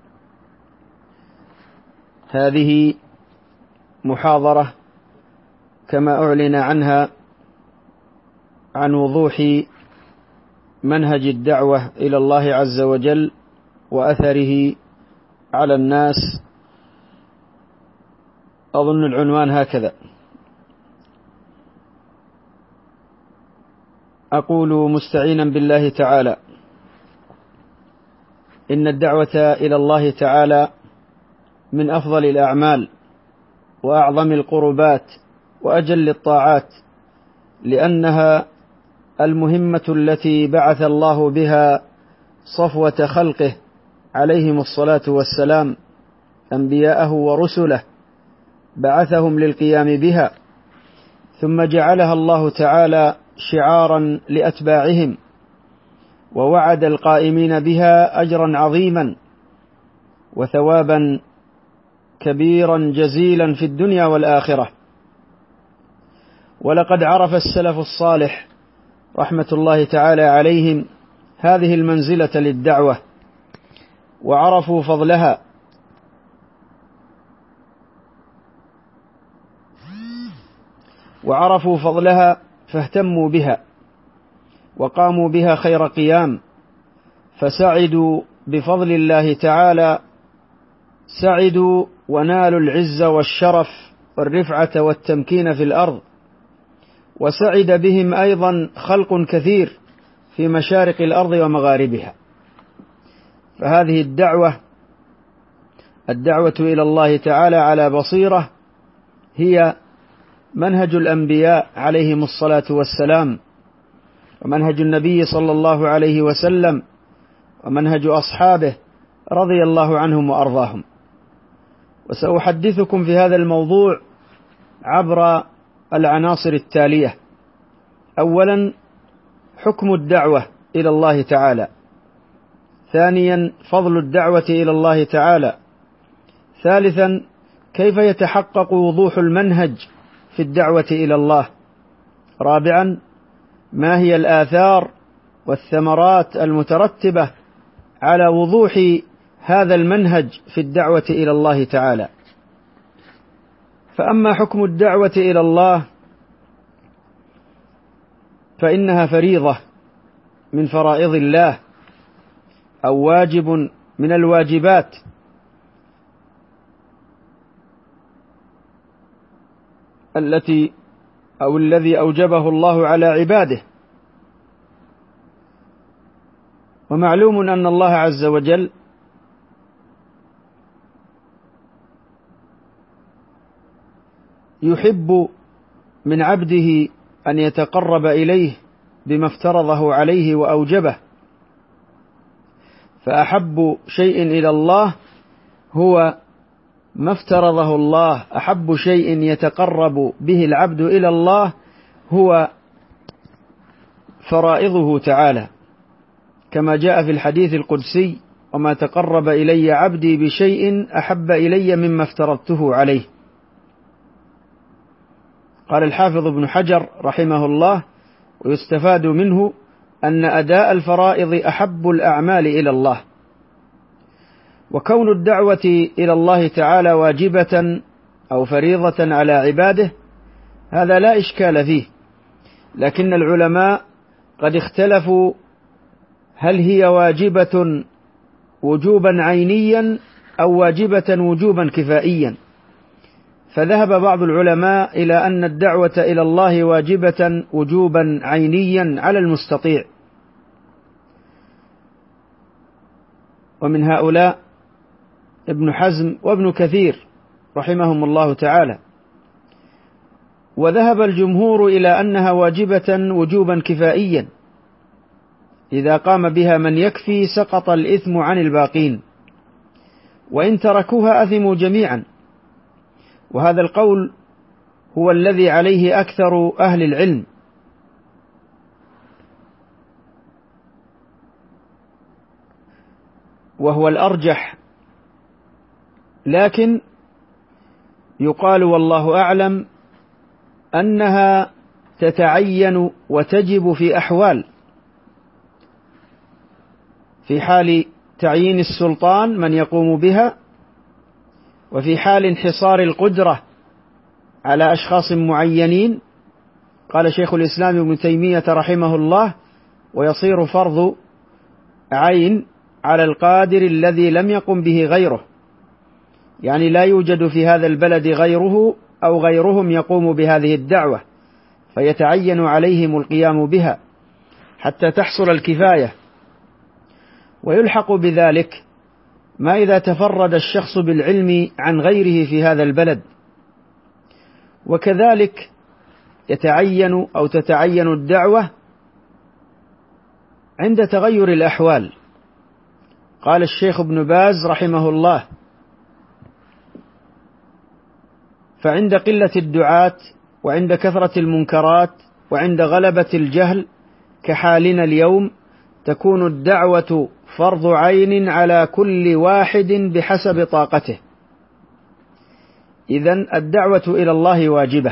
Speaker 1: هذه محاضرة كما أعلن عنها عن وضوح منهج الدعوة إلى الله عز وجل وأثره على الناس. أظن العنوان هكذا: أقول مستعينا بالله تعالى إن الدعوة إلى الله تعالى من أفضل الأعمال وأعظم القربات وأجل الطاعات، لأنها المهمة التي بعث الله بها صفوة خلقه عليهم الصلاة والسلام، أنبياءه ورسله، بعثهم للقيام بها، ثم جعلها الله تعالى شعارا لأتباعهم، ووعد القائمين بها أجرا عظيما وثوابا كبيرا جزيلا في الدنيا والآخرة. ولقد عرف السلف الصالح رحمة الله تعالى عليهم هذه المنزلة للدعوة، وعرفوا فضلها، وعرفوا فضلها فاهتموا بها وقاموا بها خير قيام، فسعدوا بفضل الله تعالى، سعدوا ونالوا العز والشرف والرفعة والتمكين في الأرض، وسعد بهم أيضا خلق كثير في مشارق الأرض ومغاربها. فهذه الدعوة الدعوة إلى الله تعالى على بصيرة هي منهج الأنبياء عليهم الصلاة والسلام، ومنهج النبي صلى الله عليه وسلم، ومنهج أصحابه رضي الله عنهم وأرضاهم. وسأحدثكم في هذا الموضوع عبر العناصر التالية: أولا، حكم الدعوة إلى الله تعالى، ثانيا فضل الدعوة إلى الله تعالى. ثالثا كيف يتحقق وضوح المنهج في الدعوة إلى الله. رابعا ما هي الآثار والثمرات المترتبة على وضوح هذا المنهج في الدعوة إلى الله تعالى. فأما حكم الدعوة إلى الله فإنها فريضة من فرائض الله أو واجب من الواجبات التي أو الذي أوجبه الله على عباده. ومعلوم أن الله عز وجل يحب من عبده أن يتقرب إليه بما افترضه عليه وأوجبه، فأحب شيء إلى الله هو ما افترضه الله. أحب شيء يتقرب به العبد إلى الله هو فرائضه تعالى، كما جاء في الحديث القدسي: وما تقرب إلي عبدي بشيء أحب إلي مما افترضته عليه. قال الحافظ ابن حجر رحمه الله: ويستفاد منه أن أداء الفرائض أحب الأعمال إلى الله. وكون الدعوة إلى الله تعالى واجبة أو فريضة على عباده هذا لا إشكال فيه، لكن العلماء قد اختلفوا هل هي واجبة وجوبا عينيا أو واجبة وجوبا كفائيا. فذهب بعض العلماء إلى أن الدعوة إلى الله واجبة وجوبا عينيا على المستطيع، ومن هؤلاء ابن حزم وابن كثير رحمهم الله تعالى. وذهب الجمهور إلى أنها واجبة وجوبا كفائيا، إذا قام بها من يكفي سقط الإثم عن الباقين، وإن تركوها أثموا جميعا. وهذا القول هو الذي عليه أكثر أهل العلم. وهو الأرجح، لكن يقال والله أعلم أنها تتعين وتجب في أحوال: في حال تعيين السلطان من يقوم بها، وفي حال انحصار القدرة على أشخاص معينين. قال شيخ الإسلام ابن تيمية رحمه الله: ويصير فرض عين على القادر الذي لم يقم به غيره، يعني لا يوجد في هذا البلد غيره أو غيرهم يقوم بهذه الدعوة، فيتعين عليهم القيام بها حتى تحصل الكفاية. ويلحق بذلك ما إذا تفرد الشخص بالعلم عن غيره في هذا البلد، وكذلك يتعين أو تتعين الدعوة عند تغير الأحوال. قال الشيخ ابن باز رحمه الله: فعند قلة الدعاة وعند كثرة المنكرات وعند غلبة الجهل كحالنا اليوم تكون الدعوة فرض عين على كل واحد بحسب طاقته. إذن الدعوة إلى الله واجبة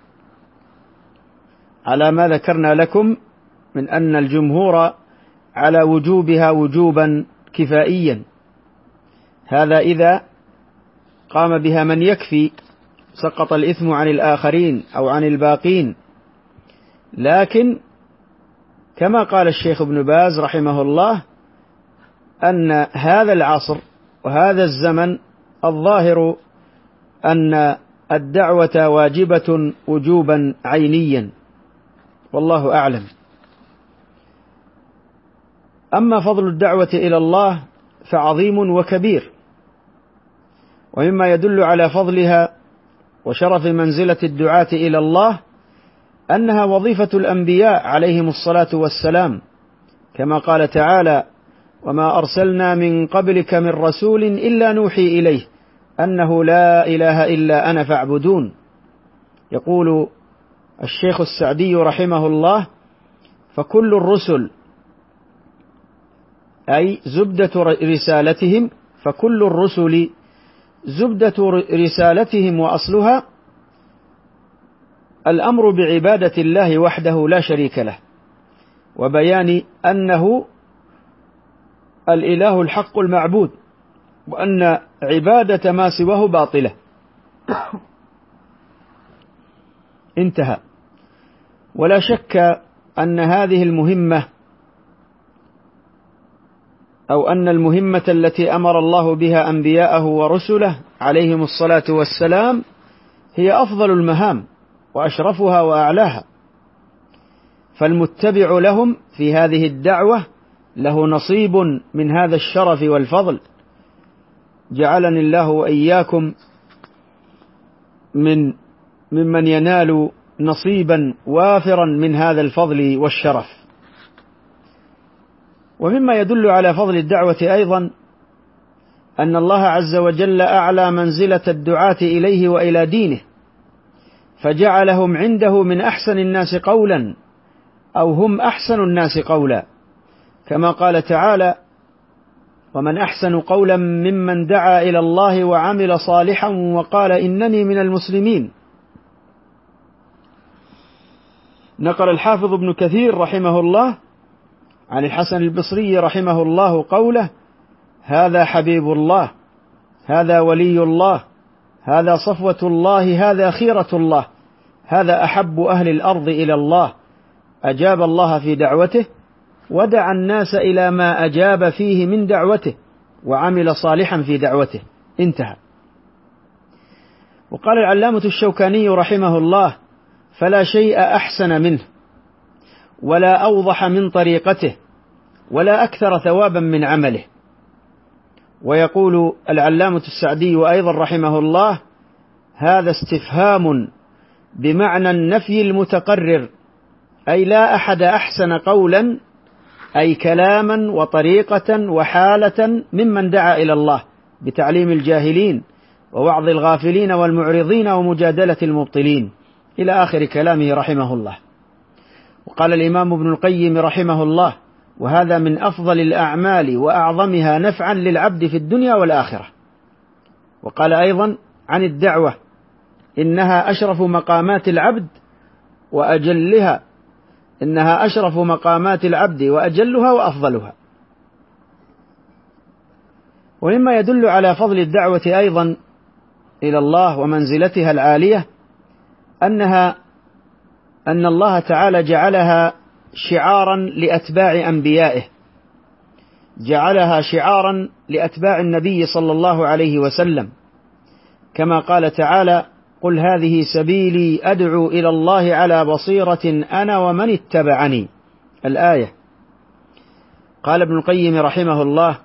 Speaker 1: على ما ذكرنا لكم من أن الجمهور على وجوبها وجوبا كفائيا، هذا إذا قام بها من يكفي سقط الإثم عن الآخرين أو عن الباقين. لكن كما قال الشيخ ابن باز رحمه الله أن هذا العصر وهذا الزمن الظاهر أن الدعوة واجبة وجوبا عينيا، والله أعلم. أما فضل الدعوة إلى الله فعظيم وكبير، ومما يدل على فضلها وشرف منزلة الدعاة إلى الله أنها وظيفة الأنبياء عليهم الصلاة والسلام، كما قال تعالى: وما أرسلنا من قبلك من رسول إلا نوحي إليه أنه لا إله إلا أنا فاعبدون. يقول الشيخ السعدي رحمه الله: فكل الرسل أي زبدة رسالتهم، فكل الرسل زبدة رسالتهم وأصلها الأمر بعبادة الله وحده لا شريك له، وبيان أنه الإله الحق المعبود، وأن عبادة ما سواه باطلة. انتهى. ولا شك أن هذه المهمة أو أن المهمة التي أمر الله بها أنبياءه ورسله عليهم الصلاة والسلام هي أفضل المهام وأشرفها وأعلاها، فالمتبع لهم في هذه الدعوة له نصيب من هذا الشرف والفضل. جعلني الله وإياكم من ممن ينال نصيبا وافرا من هذا الفضل والشرف. ومما يدل على فضل الدعوة أيضا أن الله عز وجل أعلى منزلة الدعاة إليه وإلى دينه، فجعلهم عنده من أحسن الناس قولا، أو هم أحسن الناس قولا، كما قال تعالى: ومن أحسن قولا ممن دعا إلى الله وعمل صالحا وقال إنني من المسلمين. نقل الحافظ ابن كثير رحمه الله عن الحسن البصري رحمه الله قوله: هذا حبيب الله، هذا ولي الله، هذا صفوة الله، هذا خيرة الله، هذا أحب أهل الأرض إلى الله، أجاب الله في دعوته ودعا الناس إلى ما أجاب فيه من دعوته وعمل صالحا في دعوته. انتهى. وقال العلامة الشوكاني رحمه الله: فلا شيء أحسن منه، ولا أوضح من طريقته، ولا أكثر ثوابا من عمله. ويقول العلامة السعدي أيضا رحمه الله: هذا استفهام بمعنى النفي المتقرر، أي لا أحد أحسن قولا، أي كلاما وطريقة وحالة ممن دعا إلى الله بتعليم الجاهلين ووعظ الغافلين والمعرضين ومجادلة المبطلين، إلى آخر كلامه رحمه الله. وقال الإمام ابن القيم رحمه الله: وهذا من أفضل الأعمال وأعظمها نفعا للعبد في الدنيا والآخرة. وقال أيضا عن الدعوة: إنها أشرف مقامات العبد وأجلها، إنها أشرف مقامات العبد وأجلها وأفضلها. ومما يدل على فضل الدعوة أيضا إلى الله ومنزلتها العالية أنها أن الله تعالى جعلها شعارا لأتباع أنبيائه، جعلها شعارا لأتباع النبي صلى الله عليه وسلم، كما قال تعالى: قل هذه سبيلي أدعو إلى الله على بصيرة أنا ومن اتبعني، الآية. قال ابن القيم رحمه الله: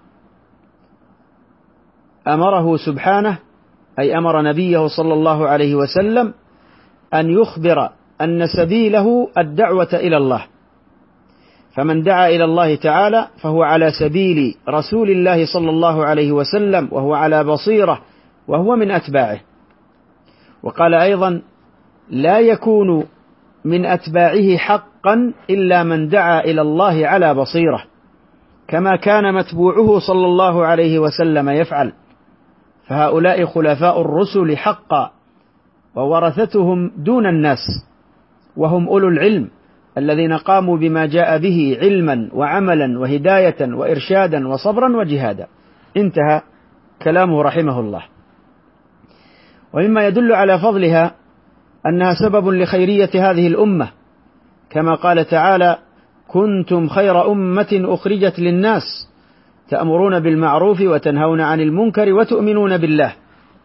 Speaker 1: أمره سبحانه، أي أمر نبيه صلى الله عليه وسلم أن يخبر أن سبيله الدعوة إلى الله، فمن دعا إلى الله تعالى فهو على سبيل رسول الله صلى الله عليه وسلم، وهو على بصيرة، وهو من أتباعه. وقال أيضا: لا يكون من أتباعه حقا إلا من دعا إلى الله على بصيرة، كما كان متبوعه صلى الله عليه وسلم يفعل، فهؤلاء خلفاء الرسل حقا وورثتهم دون الناس، وهم أولو العلم الذين قاموا بما جاء به علما وعملا وهداية وإرشادا وصبرا وجهادا. انتهى كلامه رحمه الله. ومما يدل على فضلها أنها سبب لخيرية هذه الأمة، كما قال تعالى: كنتم خير أمة أخرجت للناس تأمرون بالمعروف وتنهون عن المنكر وتؤمنون بالله.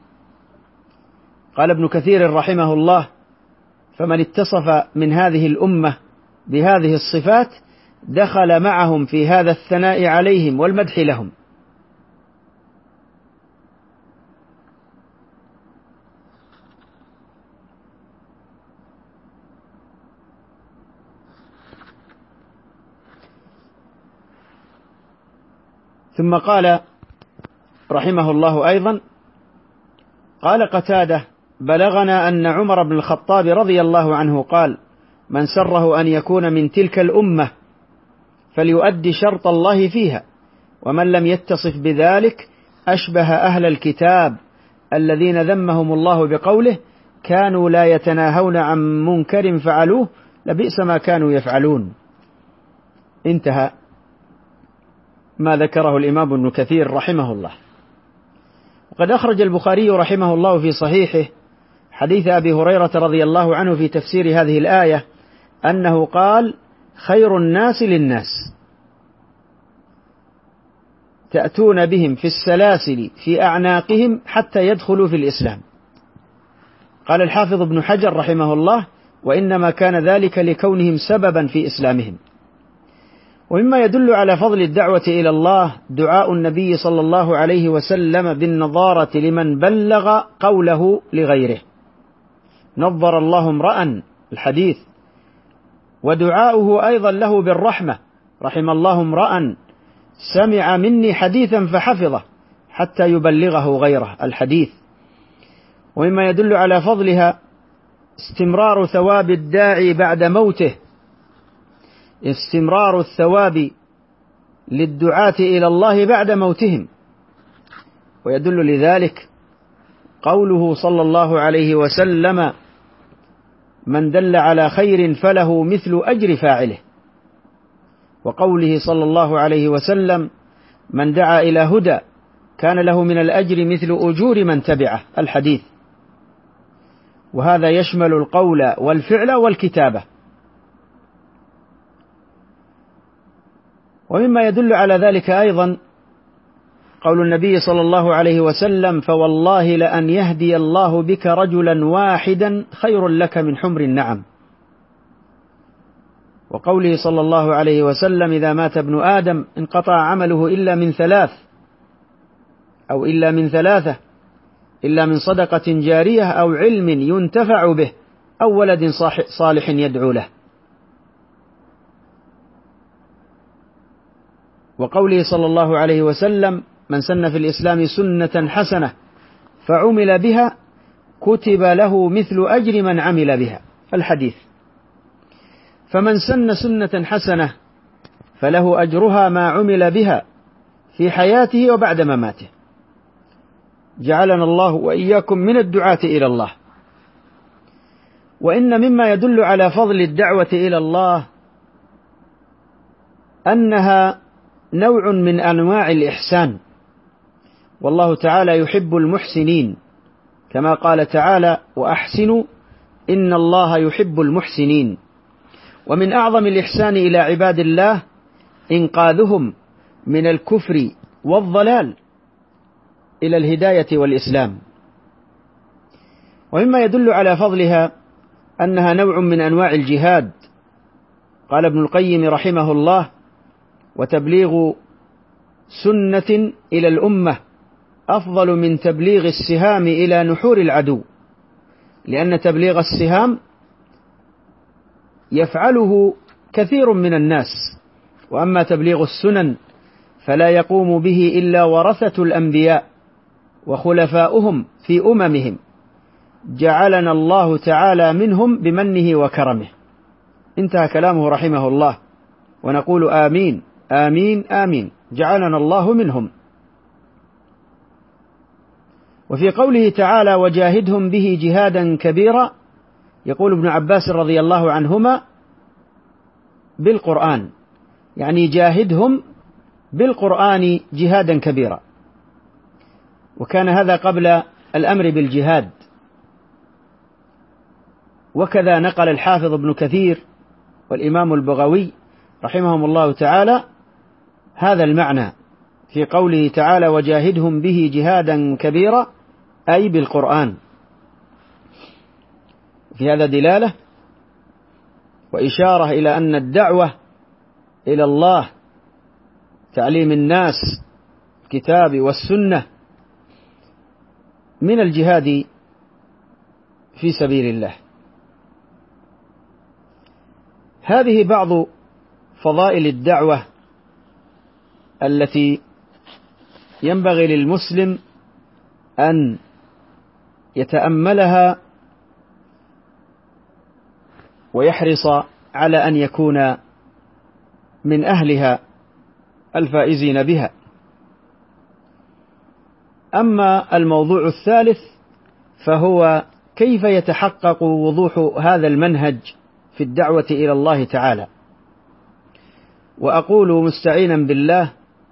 Speaker 1: قال ابن كثير رحمه الله: فمن اتصف من هذه الأمة بهذه الصفات دخل معهم في هذا الثناء عليهم والمدح لهم. ثم قال رحمه الله أيضا: قال قتادة: بلغنا أن عمر بن الخطاب رضي الله عنه قال: من سره أن يكون من تلك الأمة فليؤدي شرط الله فيها، ومن لم يتصف بذلك أشبه أهل الكتاب الذين ذمهم الله بقوله كانوا لا يتناهون عن منكر فعلوه لبئس ما كانوا يفعلون. انتهى ما ذكره الإمام ابن كثير رحمه الله. وقد أخرج البخاري رحمه الله في صحيحه حديث أبي هريرة رضي الله عنه في تفسير هذه الآية أنه قال خير الناس للناس تأتون بهم في السلاسل في أعناقهم حتى يدخلوا في الإسلام. قال الحافظ ابن حجر رحمه الله وإنما كان ذلك لكونهم سببا في إسلامهم. ومما يدل على فضل الدعوة إلى الله دعاء النبي صلى الله عليه وسلم بالنظارة لمن بلغ قوله لغيره، نظر الله امرأ الحديث، ودعاؤه أيضا له بالرحمة، رحم الله امرأ سمع مني حديثا فحفظه حتى يبلغه غيره الحديث. ومما يدل على فضلها استمرار ثواب الداعي بعد موته، استمرار الثواب للدعاة إلى الله بعد موتهم. ويدل لذلك قوله صلى الله عليه وسلم من دل على خير فله مثل أجر فاعله، وقوله صلى الله عليه وسلم من دعا إلى هدى كان له من الأجر مثل أجور من تبعه الحديث. وهذا يشمل القول والفعل والكتابة. ومما يدل على ذلك أيضا قول النبي صلى الله عليه وسلم فوالله لأن يهدي الله بك رجلا واحدا خير لك من حمر النعم. وقوله صلى الله عليه وسلم إذا مات ابن آدم انقطع عمله إلا من ثلاث أو إلا من ثلاثة إلا من صدقة جارية أو علم ينتفع به أو ولد صالح يدعو له. وقوله صلى الله عليه وسلم من سن في الإسلام سنة حسنة فعمل بها كتب له مثل أجر من عمل بها الحديث. فمن سن سنة حسنة فله أجرها ما عمل بها في حياته وبعد مماته. جعلنا الله وإياكم من الدعاة إلى الله. وإن مما يدل على فضل الدعوة إلى الله أنها نوع من أنواع الإحسان، والله تعالى يحب المحسنين كما قال تعالى وأحسنوا إن الله يحب المحسنين. ومن أعظم الإحسان إلى عباد الله إنقاذهم من الكفر والضلال إلى الهداية والإسلام. ومما يدل على فضلها أنها نوع من أنواع الجهاد. قال ابن القيم رحمه الله وتبليغ سنة إلى الأمة أفضل من تبليغ السهام إلى نحور العدو، لأن تبليغ السهام يفعله كثير من الناس، وأما تبليغ السنن فلا يقوم به إلا ورثة الأنبياء وخلفاؤهم في أممهم، جعلنا الله تعالى منهم بمنه وكرمه. انتهى كلامه رحمه الله، ونقول آمين آمين آمين، جعلنا الله منهم. وفي قوله تعالى وجاهدهم به جهادا كبيرا يقول ابن عباس رضي الله عنهما بالقرآن، يعني جاهدهم بالقرآن جهادا كبيرا. وكان هذا قبل الأمر بالجهاد. وكذا نقل الحافظ ابن كثير والإمام البغوي رحمهم الله تعالى هذا المعنى في قوله تعالى وجاهدهم به جهادا كبيرا، أي بالقرآن. في هذا دلالة وإشارة إلى أن الدعوة إلى الله تعليم الناس الكتاب والسنة من الجهاد في سبيل الله. هذه بعض فضائل الدعوة التي ينبغي للمسلم أن يتأملها ويحرص على أن يكون من أهلها الفائزين بها. أما الموضوع الثالث فهو كيف يتحقق وضوح هذا المنهج في الدعوة إلى الله تعالى. وأقول مستعينا بالله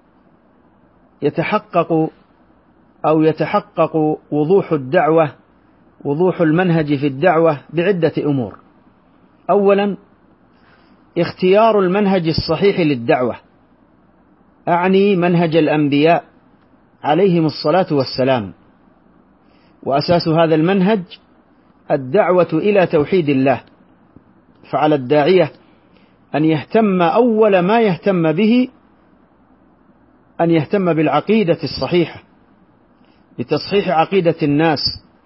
Speaker 1: يتحقق أو يتحقق وضوح الدعوة وضوح المنهج في الدعوة بعدة أمور. أولا، اختيار المنهج الصحيح للدعوة، أعني منهج الأنبياء عليهم الصلاة والسلام، وأساس هذا المنهج الدعوة إلى توحيد الله، فعلى الداعية أن يهتم أول ما يهتم به أن يهتم بالعقيدة الصحيحة، بتصحيح عقيدة الناس.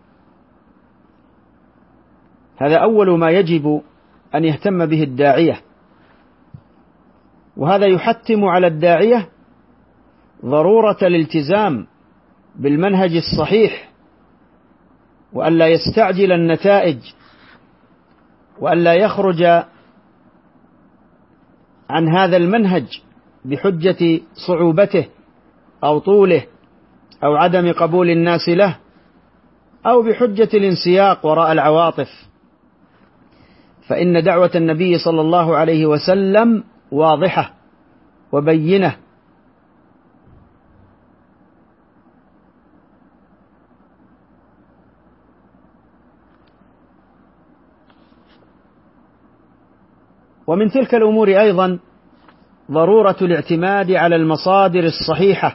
Speaker 1: هذا أول ما يجب أن يهتم به الداعية، وهذا يحتم على الداعية ضرورة الالتزام بالمنهج الصحيح، وألا يستعجل النتائج، وألا يخرج عن هذا المنهج بحجة صعوبته أو طوله أو عدم قبول الناس له أو بحجة الانسياق وراء العواطف، فإن دعوة النبي صلى الله عليه وسلم واضحة وبينة. ومن تلك الأمور أيضا ضرورة الاعتماد على المصادر الصحيحة،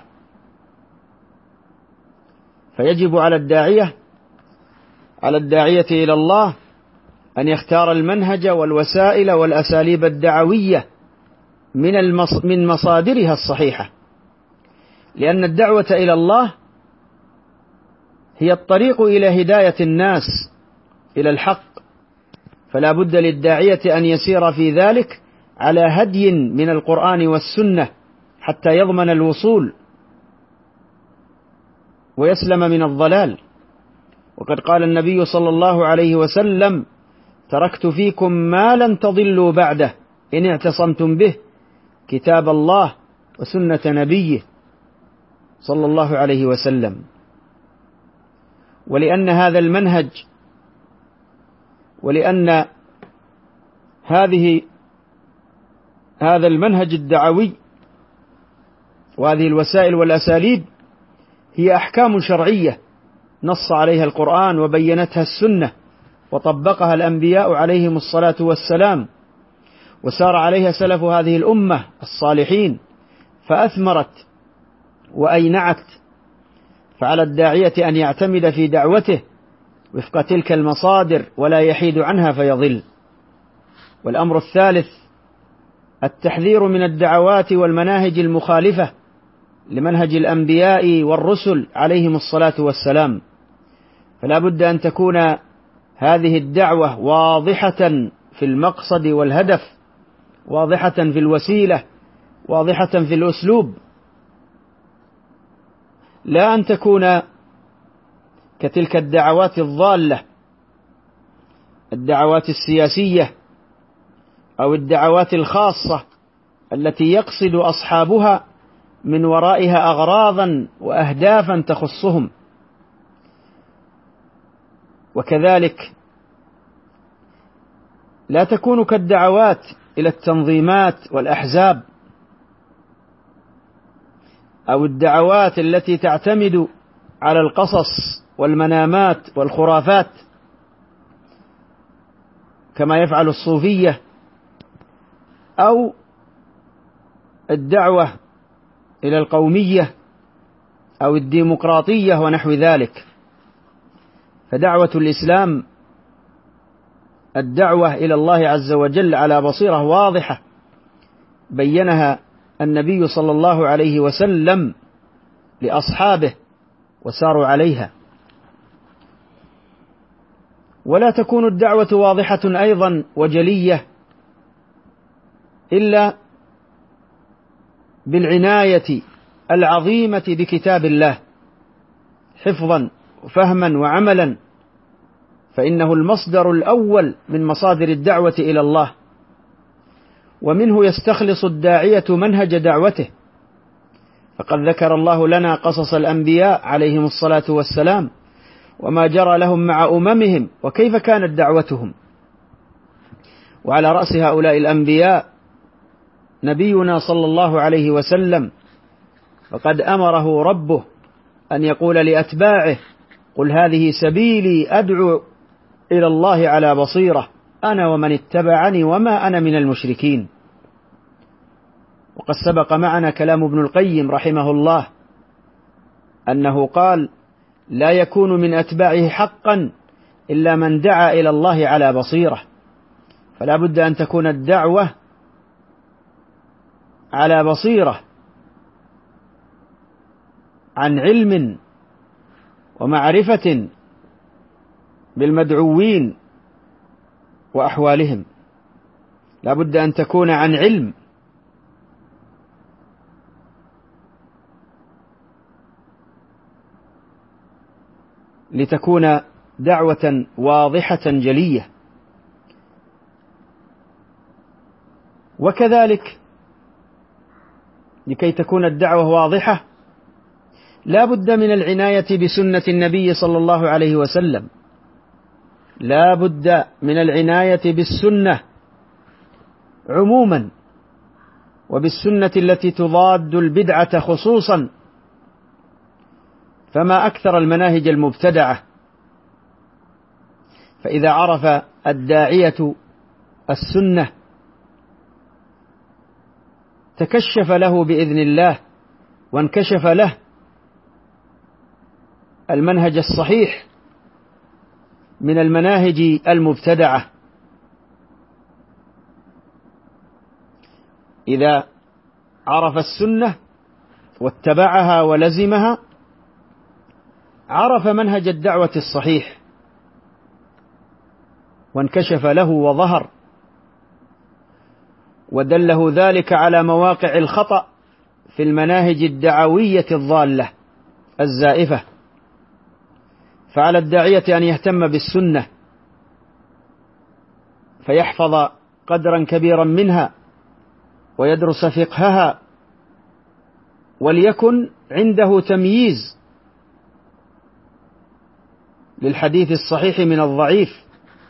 Speaker 1: فيجب على الداعية على الداعية إلى الله أن يختار المنهج والوسائل والأساليب الدعوية من المص من مصادرها الصحيحة، لأن الدعوة إلى الله هي الطريق إلى هداية الناس إلى الحق، فلا بد للداعية أن يسير في ذلك على هدي من القرآن والسنة حتى يضمن الوصول ويسلم من الضلال. وقد قال النبي صلى الله عليه وسلم: تركت فيكم ما لن تضلوا بعده إن اعتصمتم به، كتاب الله وسنة نبيه صلى الله عليه وسلم. ولأن هذا المنهج ولأن هذه هذا المنهج الدعوي وهذه الوسائل والأساليب هي أحكام شرعية نص عليها القرآن وبينتها السنة وطبقها الأنبياء عليهم الصلاة والسلام، وسار عليها سلف هذه الأمة الصالحين فأثمرت وأينعت، فعلى الداعية أن يعتمد في دعوته وفق تلك المصادر ولا يحيد عنها فيضل. والأمر الثالث التحذير من الدعوات والمناهج المخالفة لمنهج الأنبياء والرسل عليهم الصلاة والسلام، فلا بد أن تكون هذه الدعوة واضحة في المقصد والهدف، واضحة في الوسيلة، واضحة في الأسلوب، لا أن تكون كتلك الدعوات الضالة، الدعوات السياسية أو الدعوات الخاصة التي يقصد أصحابها من ورائها أغراضا وأهدافا تخصهم. وكذلك لا تكون كالدعوات إلى التنظيمات والأحزاب أو الدعوات التي تعتمد على القصص والمنامات والخرافات كما يفعل الصوفية، أو الدعوة إلى القومية أو الديمقراطية ونحو ذلك. فدعوة الإسلام الدعوة إلى الله عز وجل على بصيرة واضحة بينها النبي صلى الله عليه وسلم لأصحابه وساروا عليها. ولا تكون الدعوة واضحة أيضا وجلية إلا بالعناية العظيمة بكتاب الله حفظا وفهما وعملا، فإنه المصدر الأول من مصادر الدعوة إلى الله، ومنه يستخلص الداعية منهج دعوته، فقد ذكر الله لنا قصص الأنبياء عليهم الصلاة والسلام وما جرى لهم مع أممهم وكيف كانت دعوتهم. وعلى رأس هؤلاء الأنبياء نبينا صلى الله عليه وسلم، فقد أمره ربه أن يقول لأتباعه: قل هذه سبيلي أدعو إلى الله على بصيرة أنا ومن اتبعني وما أنا من المشركين. وقد سبق معنا كلام ابن القيم رحمه الله أنه قال: لا يكون من أتباعه حقا إلا من دعا إلى الله على بصيرة. فلا بد أن تكون الدعوة على بصيرة عن علم ومعرفة بالمدعوين وأحوالهم، لا بد أن تكون عن علم، لتكون دعوة واضحة جلية. وكذلك لكي تكون الدعوة واضحة لا بد من العناية بسنة النبي صلى الله عليه وسلم، لا بد من العناية بالسنة عموما، وبالسنة التي تضاد البدعة خصوصا. فما أكثر المناهج المبتدعة. فإذا عرف الداعية السنة تكشف له بإذن الله وانكشف له المنهج الصحيح من المناهج المبتدعة. إذا عرف السنة واتبعها ولزمها عرف منهج الدعوة الصحيح وانكشف له وظهر، ودله ذلك على مواقع الخطأ في المناهج الدعوية الضالة الزائفة. فعلى الداعية أن يهتم بالسنة فيحفظ قدرا كبيرا منها ويدرس فقهها، وليكن عنده تمييز للحديث الصحيح من الضعيف،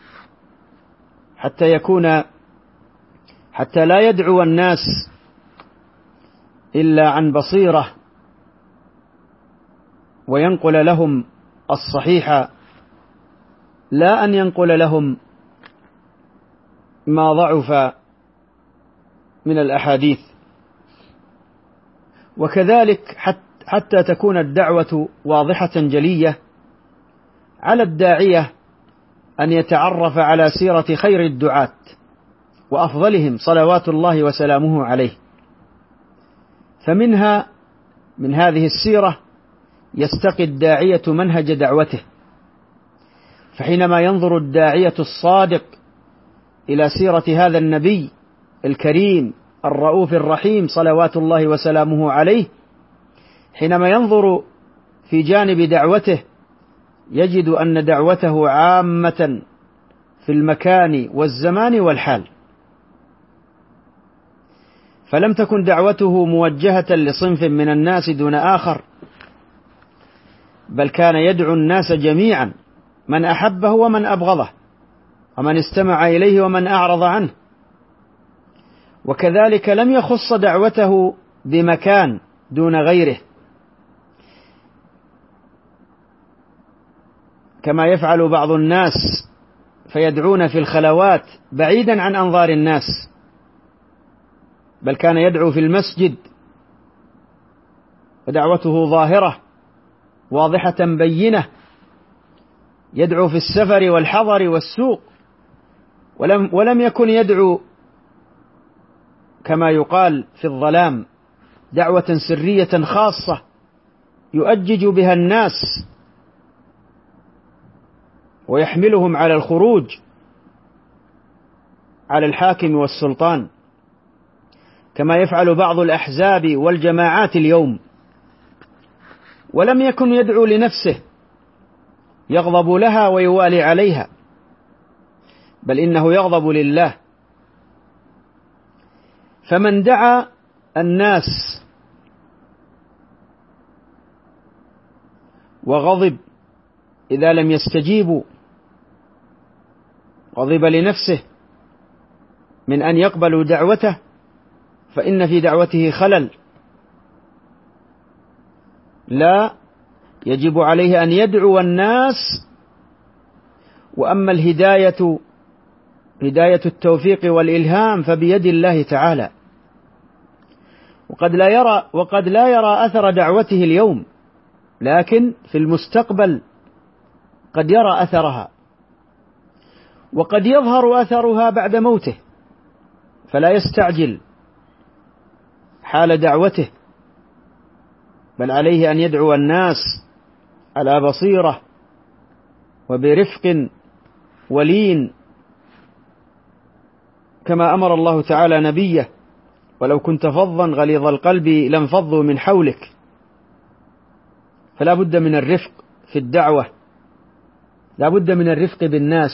Speaker 1: حتى يكون حتى لا يدعو الناس إلا عن بصيرة وينقل لهم الصحيح، لا أن ينقل لهم ما ضعف من الأحاديث. وكذلك حتى تكون الدعوة واضحة جلية على الداعية أن يتعرف على سيرة خير الدعاة وأفضلهم صلوات الله وسلامه عليه. فمنها من هذه السيرة يستقي الداعية منهج دعوته، فحينما ينظر الداعية الصادق إلى سيرة هذا النبي الكريم الرؤوف الرحيم صلوات الله وسلامه عليه، حينما ينظر في جانب دعوته يجد أن دعوته عامة في المكان والزمان والحال، فلم تكن دعوته موجهة لصنف من الناس دون آخر، بل كان يدعو الناس جميعا، من أحبه ومن أبغضه، ومن استمع إليه ومن أعرض عنه. وكذلك لم يخص دعوته بمكان دون غيره، كما يفعل بعض الناس فيدعون في الخلوات بعيدا عن أنظار الناس، بل كان يدعو في المسجد ودعوته ظاهرة واضحة بينة، يدعو في السفر والحضر والسوق، ولم, ولم يكن يدعو كما يقال في الظلام دعوة سرية خاصة يؤجج بها الناس ويحملهم على الخروج على الحاكم والسلطان، كما يفعل بعض الأحزاب والجماعات اليوم. ولم يكن يدعو لنفسه يغضب لها ويوالي عليها، بل إنه يغضب لله. فمن دعا الناس وغضب إذا لم يستجيبوا، غضب لنفسه من أن يقبلوا دعوته، فإن في دعوته خلل. لا، يجب عليه أن يدعو الناس. وأما الهداية، هداية التوفيق والإلهام، فبيد الله تعالى، وقد لا يرى وقد لا يرى أثر دعوته اليوم، لكن في المستقبل قد يرى أثرها، وقد يظهر أثرها بعد موته، فلا يستعجل حال دعوته، بل عليه أن يدعو الناس على بصيرة وبرفق ولين، كما أمر الله تعالى نبيه: ولو كنت فظا غليظ القلب لانفضوا من حولك. فلا بد من الرفق في الدعوة، لا بد من الرفق بالناس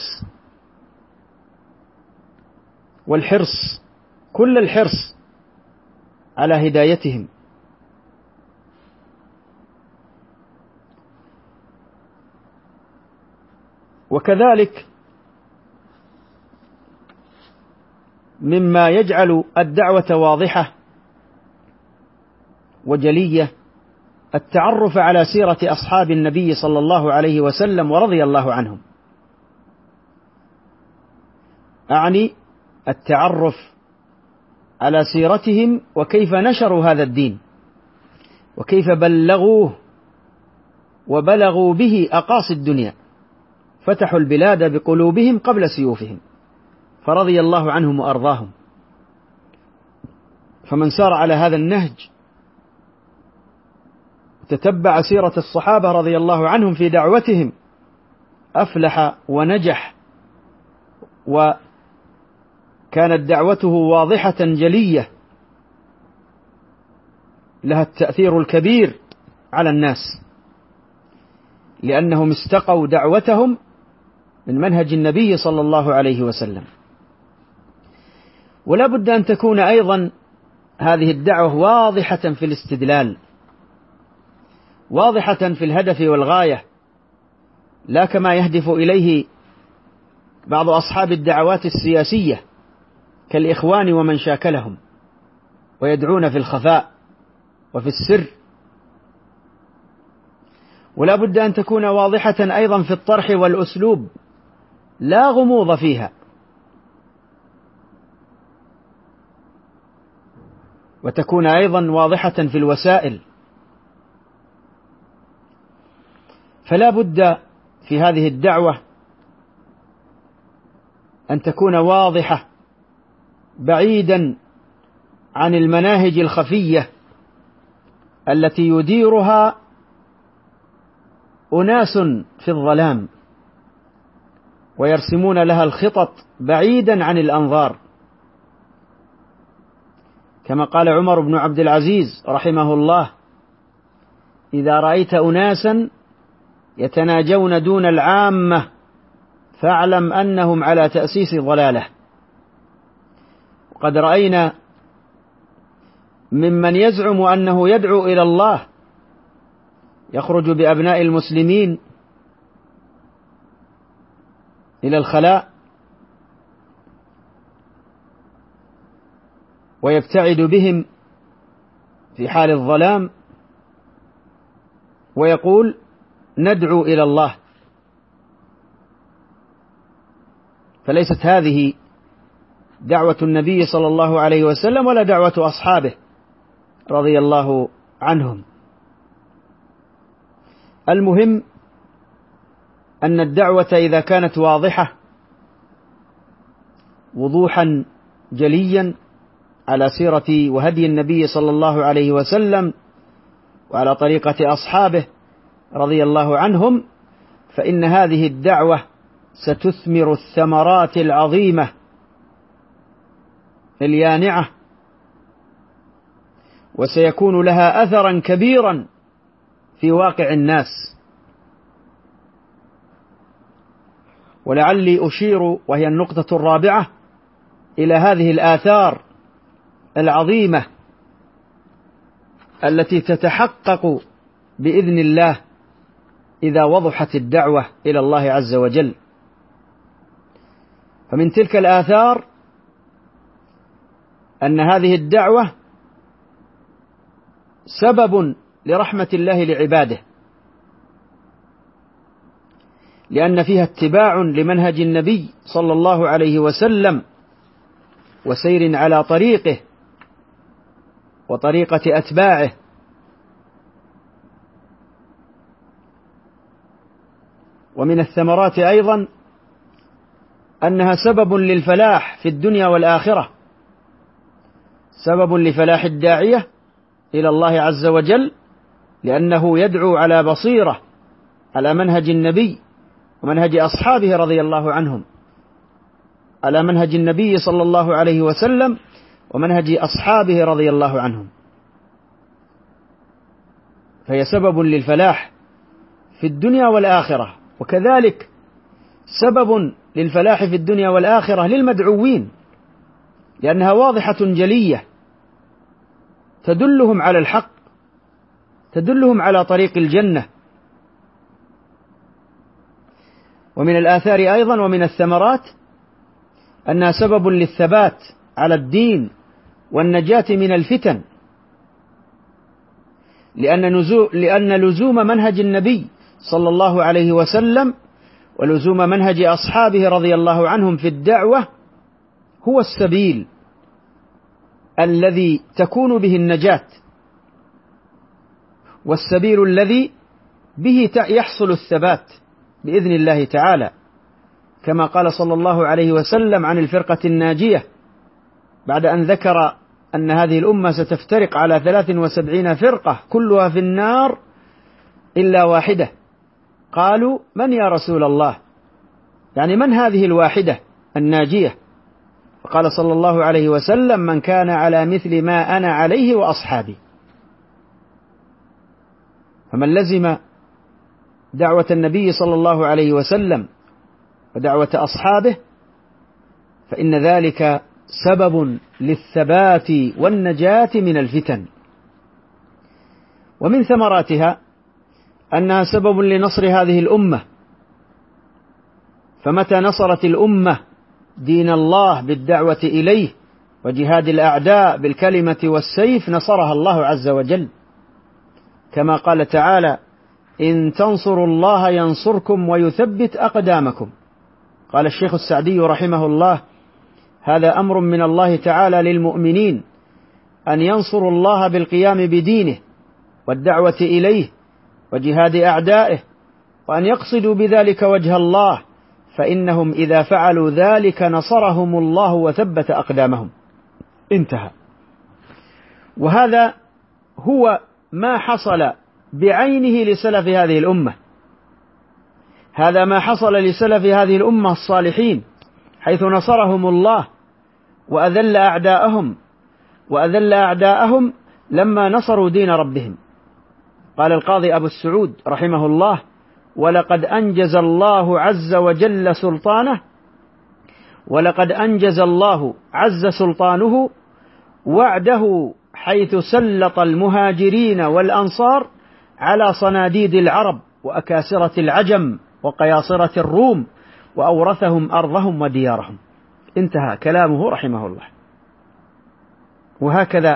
Speaker 1: والحرص، كل الحرص على هدايتهم. وكذلك مما يجعل الدعوة واضحة وجلية التعرف على سيرة أصحاب النبي صلى الله عليه وسلم ورضي الله عنهم. أعني التعرف على سيرتهم وكيف نشروا هذا الدين، وكيف بلغوه وبلغوا به أقاصي الدنيا، فتحوا البلاد بقلوبهم قبل سيوفهم، فرضي الله عنهم وأرضاهم. فمن سار على هذا النهج تتبع سيرة الصحابة رضي الله عنهم في دعوتهم أفلح ونجح، وكانت دعوته واضحة جلية لها التأثير الكبير على الناس، لأنهم استقوا دعوتهم من منهج النبي صلى الله عليه وسلم. ولا بد أن تكون أيضا هذه الدعوة واضحة في الاستدلال، واضحة في الهدف والغاية، لا كما يهدف إليه بعض أصحاب الدعوات السياسية كالإخوان ومن شاكلهم، ويدعون في الخفاء وفي السر. ولا بد أن تكون واضحة أيضا في الطرح والأسلوب، لا غموض فيها، وتكون أيضا واضحة في الوسائل. فلا بد في هذه الدعوة أن تكون واضحة بعيدا عن المناهج الخفية التي يديرها أناس في الظلام ويرسمون لها الخطط بعيدا عن الأنظار، كما قال عمر بن عبد العزيز رحمه الله: إذا رأيت أناسا يتناجون دون العامة فاعلم أنهم على تأسيس ضلالة. وقد رأينا ممن يزعم أنه يدعو إلى الله يخرج بأبناء المسلمين إلى الخلاء ويبتعد بهم في حال الظلام ويقول: ندعو إلى الله. فليست هذه دعوة النبي صلى الله عليه وسلم ولا دعوة أصحابه رضي الله عنهم. المهم أن الدعوة إذا كانت واضحة وضوحا جليا على سيرة وهدي النبي صلى الله عليه وسلم وعلى طريقة أصحابه رضي الله عنهم، فإن هذه الدعوة ستثمر الثمرات العظيمة اليانعة، وسيكون لها أثرا كبيرا في واقع الناس. ولعلي أشير، وهي النقطة الرابعة، إلى هذه الآثار العظيمة التي تتحقق بإذن الله إذا وضحت الدعوة إلى الله عز وجل. فمن تلك الآثار أن هذه الدعوة سبب لرحمة الله لعباده، لأن فيها اتباع لمنهج النبي صلى الله عليه وسلم وسير على طريقه وطريقة أتباعه. ومن الثمرات أيضا أنها سبب للفلاح في الدنيا والآخرة، سبب لفلاح الداعية إلى الله عز وجل، لأنه يدعو على بصيرة على منهج النبي ومنهج أصحابه رضي الله عنهم، على منهج النبي صلى الله عليه وسلم ومنهج أصحابه رضي الله عنهم، فهي سبب للفلاح في الدنيا والآخرة. وكذلك سبب للفلاح في الدنيا والآخرة للمدعوين، لأنها واضحة جلية تدلهم على الحق، تدلهم على طريق الجنة. ومن الآثار أيضا ومن الثمرات أنها سبب للثبات على الدين والنجاة من الفتن، لأن, نزو لأن لزوم منهج النبي صلى الله عليه وسلم ولزوم منهج أصحابه رضي الله عنهم في الدعوة هو السبيل الذي تكون به النجاة، والسبيل الذي به يحصل الثبات بإذن الله تعالى، كما قال صلى الله عليه وسلم عن الفرقة الناجية بعد أن ذكر أن هذه الأمة ستفترق على ثلاث وسبعين فرقة كلها في النار إلا واحدة. قالوا: من يا رسول الله؟ يعني من هذه الواحدة الناجية؟ فقال صلى الله عليه وسلم: من كان على مثل ما أنا عليه وأصحابي. فمن لزم دعوة النبي صلى الله عليه وسلم ودعوة أصحابه فإن ذلك سبب للثبات والنجاة من الفتن. ومن ثمراتها أنها سبب لنصر هذه الأمة، فمتى نصرت الأمة دين الله بالدعوة إليه وجهاد الأعداء بالكلمة والسيف نصرها الله عز وجل، كما قال تعالى: إن تنصروا الله ينصركم ويثبت أقدامكم. قال الشيخ السعدي رحمه الله: هذا أمر من الله تعالى للمؤمنين أن ينصروا الله بالقيام بدينه والدعوة إليه وجهاد أعدائه، وأن يقصدوا بذلك وجه الله، فإنهم إذا فعلوا ذلك نصرهم الله وثبت أقدامهم. انتهى. وهذا هو ما حصل بعينه لسلف هذه الأمة، هذا ما حصل لسلف هذه الأمة الصالحين، حيث نصرهم الله وأذل أعداءهم وأذل أعداءهم لما نصروا دين ربهم. قال القاضي أبو السعود رحمه الله: ولقد أنجز الله عز وجل سلطانه ولقد أنجز الله عز سلطانه وعده، حيث سلط المهاجرين والأنصار على صناديد العرب وأكاسرة العجم وقياصرة الروم، وأورثهم أرضهم وديارهم. انتهى كلامه رحمه الله. وهكذا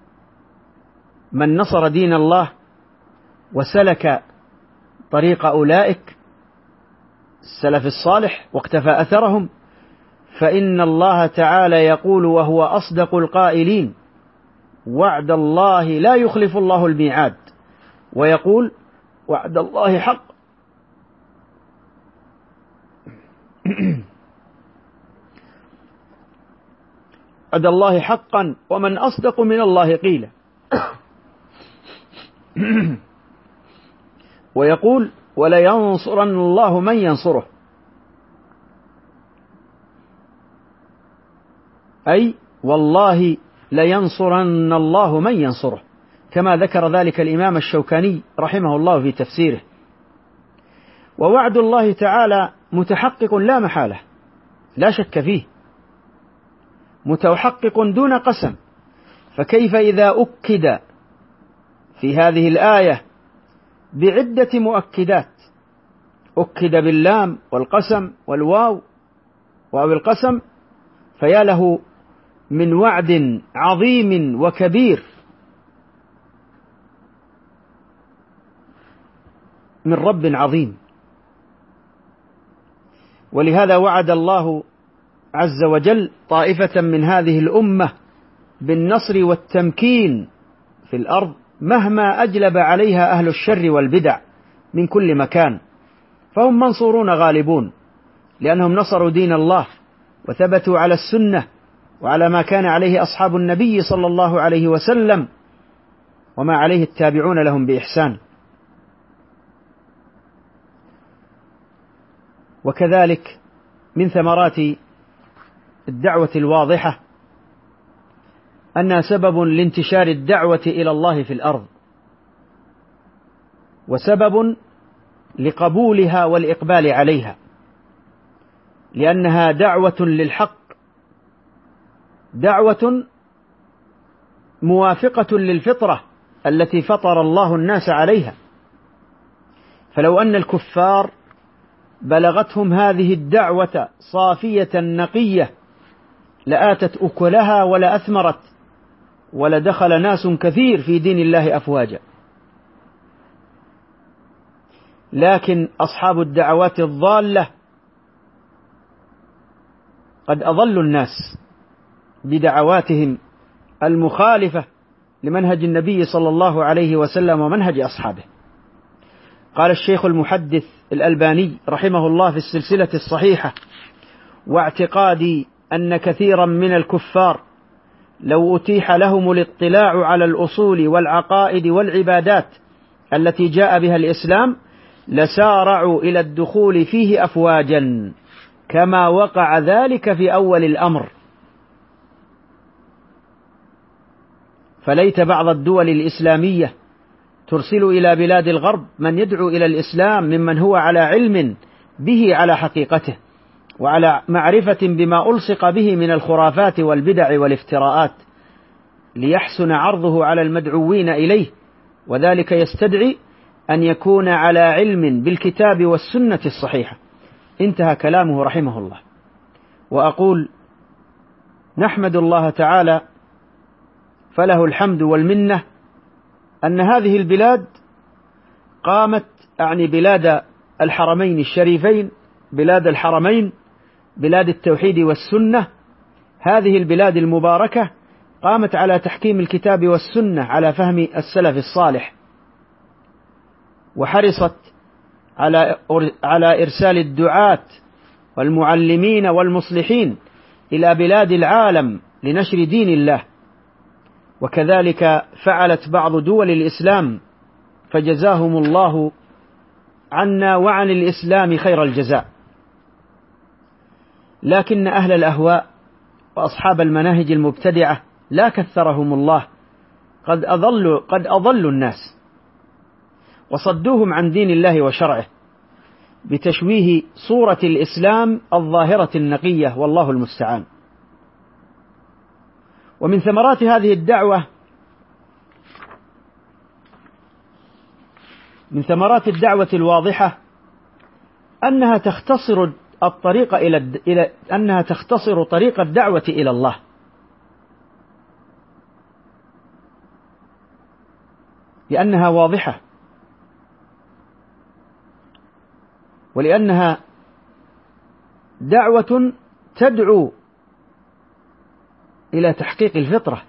Speaker 1: من نصر دين الله وسلك طريق أولئك السلف الصالح واقتفى أثرهم، فإن الله تعالى يقول وهو أصدق القائلين: وعد الله لا يخلف الله الميعاد، ويقول: وعد الله حق. وعد الله حقا ومن أصدق من الله قيلا. ويقول: ولينصرن الله من ينصره، أي والله لينصرن الله من ينصره، كما ذكر ذلك الإمام الشوكاني رحمه الله في تفسيره. ووعد الله تعالى متحقق لا محالة، لا شك فيه، متحقق دون قسم. فكيف إذا أكد في هذه الآية بعدة مؤكدات أكد باللام والقسم والواو واو القسم، فيا له من وعد عظيم وكبير من رب عظيم. ولهذا وعد الله عز وجل طائفة من هذه الأمة بالنصر والتمكين في الأرض مهما أجلب عليها أهل الشر والبدع من كل مكان، فهم منصورون غالبون، لأنهم نصروا دين الله وثبتوا على السنة وعلى ما كان عليه أصحاب النبي صلى الله عليه وسلم وما عليه التابعون لهم بإحسان. وكذلك من ثمرات الدعوة الواضحة أنها سبب لانتشار الدعوة إلى الله في الأرض، وسبب لقبولها والإقبال عليها، لأنها دعوة للحق، دعوة موافقة للفطرة التي فطر الله الناس عليها. فلو أن الكفار بلغتهم هذه الدعوة صافية نقية لآتت أكلها ولا أثمرت، ولدخل ناس كثير في دين الله أفواجا. لكن أصحاب الدعوات الضالة قد أضلوا الناس بدعواتهم المخالفة لمنهج النبي صلى الله عليه وسلم ومنهج أصحابه. قال الشيخ المحدث الألباني رحمه الله في السلسلة الصحيحة: واعتقادي أن كثيرا من الكفار لو أتيح لهم الاطلاع على الأصول والعقائد والعبادات التي جاء بها الإسلام لسارعوا إلى الدخول فيه أفواجا، كما وقع ذلك في أول الأمر. فليت بعض الدول الإسلامية ترسل إلى بلاد الغرب من يدعو إلى الإسلام ممن هو على علم به على حقيقته، وعلى معرفة بما ألصق به من الخرافات والبدع والافتراءات، ليحسن عرضه على المدعوين إليه، وذلك يستدعي أن يكون على علم بالكتاب والسنة الصحيحة. انتهى كلامه رحمه الله. وأقول: نحمد الله تعالى فله الحمد والمنة أن هذه البلاد قامت، أعني بلاد الحرمين الشريفين، بلاد الحرمين، بلاد التوحيد والسنة، هذه البلاد المباركة قامت على تحكيم الكتاب والسنة على فهم السلف الصالح، وحرصت على على إرسال الدعاة والمعلمين والمصلحين إلى بلاد العالم لنشر دين الله. وكذلك فعلت بعض دول الإسلام، فجزاهم الله عنا وعن الإسلام خير الجزاء. لكن أهل الأهواء وأصحاب المناهج المبتدعة لا كثرهم الله قد أضلوا قد أضلوا الناس وصدوهم عن دين الله وشرعه بتشويه صورة الإسلام الظاهرة النقية، والله المستعان. ومن ثمرات هذه الدعوة من ثمرات الدعوة الواضحة أنها تختصر الطريق إلى إلى أنها تختصر طريق الدعوة إلى الله، لأنها واضحة، ولأنها دعوة تدعو إلى تحقيق الفطرة.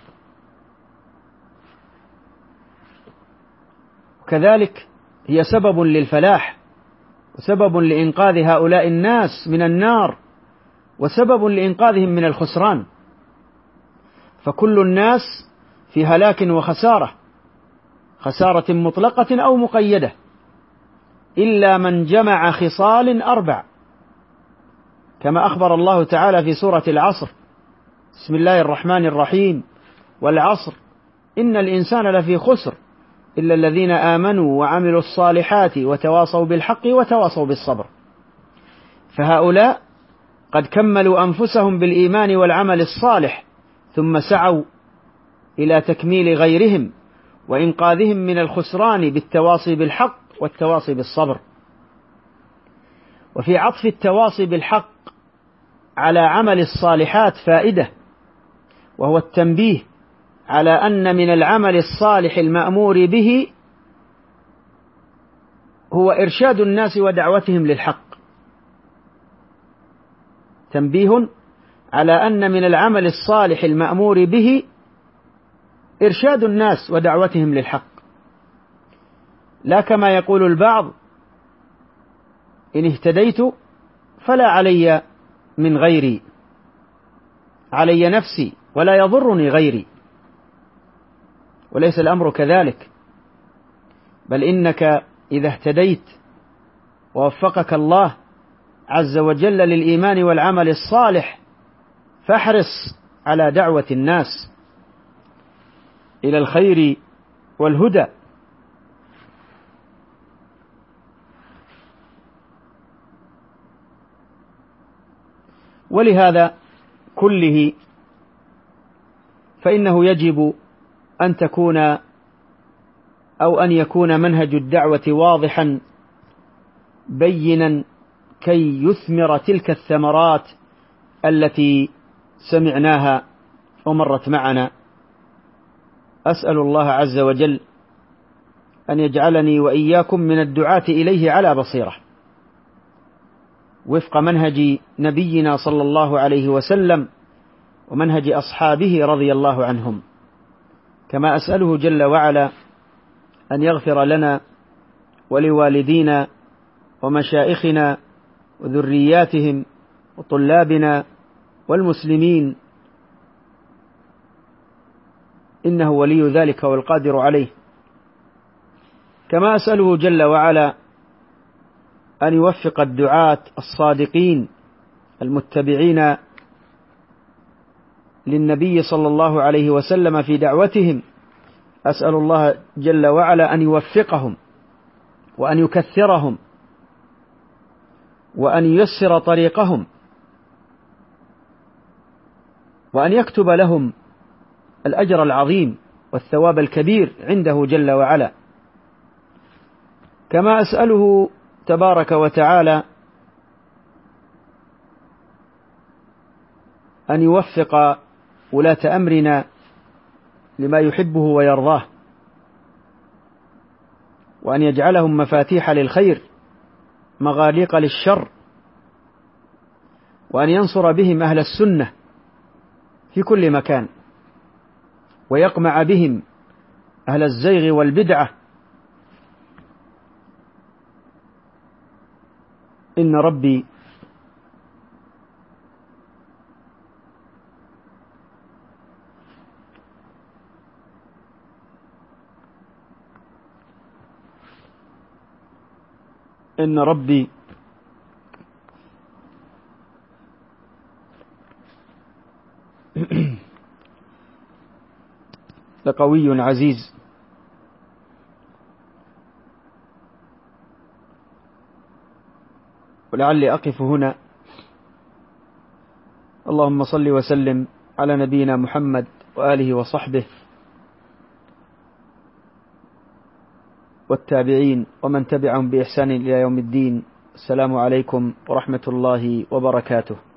Speaker 1: وكذلك هي سبب للفلاح، وسبب لإنقاذ هؤلاء الناس من النار، وسبب لإنقاذهم من الخسران. فكل الناس في هلاك وخسارة، خسارة مطلقة أو مقيدة، إلا من جمع خصال أربع، كما أخبر الله تعالى في سورة العصر: بسم الله الرحمن الرحيم، والعصر إن الإنسان لفي خسر إلا الذين آمنوا وعملوا الصالحات وتواصوا بالحق وتواصوا بالصبر. فهؤلاء قد كملوا أنفسهم بالإيمان والعمل الصالح، ثم سعوا إلى تكميل غيرهم وإنقاذهم من الخسران بالتواصي بالحق والتواصي بالصبر. وفي عطف التواصي بالحق على عمل الصالحات فائدة، وهو التنبيه على أن من العمل الصالح المأمور به هو إرشاد الناس ودعوتهم للحق. تنبيه على أن من العمل الصالح المأمور به إرشاد الناس ودعوتهم للحق، لا كما يقول البعض: إن اهتديت فلا علي من غيري، علي نفسي ولا يضرني غيري. وليس الأمر كذلك، بل إنك إذا اهتديت ووفقك الله عز وجل للإيمان والعمل الصالح فاحرص على دعوة الناس إلى الخير والهدى. ولهذا كله فإنه يجب أن تكون أو أن يكون منهج الدعوة واضحا بينا كي يثمر تلك الثمرات التي سمعناها ومرت معنا. أسأل الله عز وجل أن يجعلني وإياكم من الدعاة إليه على بصيرة وفق منهج نبينا صلى الله عليه وسلم ومنهج أصحابه رضي الله عنهم، كما أسأله جل وعلا أن يغفر لنا ولوالدينا ومشائخنا وذرياتهم وطلابنا والمسلمين، إنه ولي ذلك والقادر عليه. كما أسأله جل وعلا أن يوفق الدعاة الصادقين المتبعين للنبي صلى الله عليه وسلم في دعوتهم، أسأل الله جل وعلا أن يوفقهم وأن يكثرهم وأن ييسر طريقهم وأن يكتب لهم الأجر العظيم والثواب الكبير عنده جل وعلا. كما أسأله تبارك وتعالى أن يوفق ولاة أمرنا لما يحبه ويرضاه، وأن يجعلهم مفاتيح للخير مغاليق للشر، وأن ينصر بهم أهل السنة في كل مكان، ويقمع بهم أهل الزيغ والبدعة. إن ربي إن ربي لقوي عزيز، ولعلي أقف هنا. اللهم صل وسلم على نبينا محمد وآله وصحبه والتابعين ومن تبعهم بإحسان إلى يوم الدين. السلام عليكم ورحمة الله وبركاته.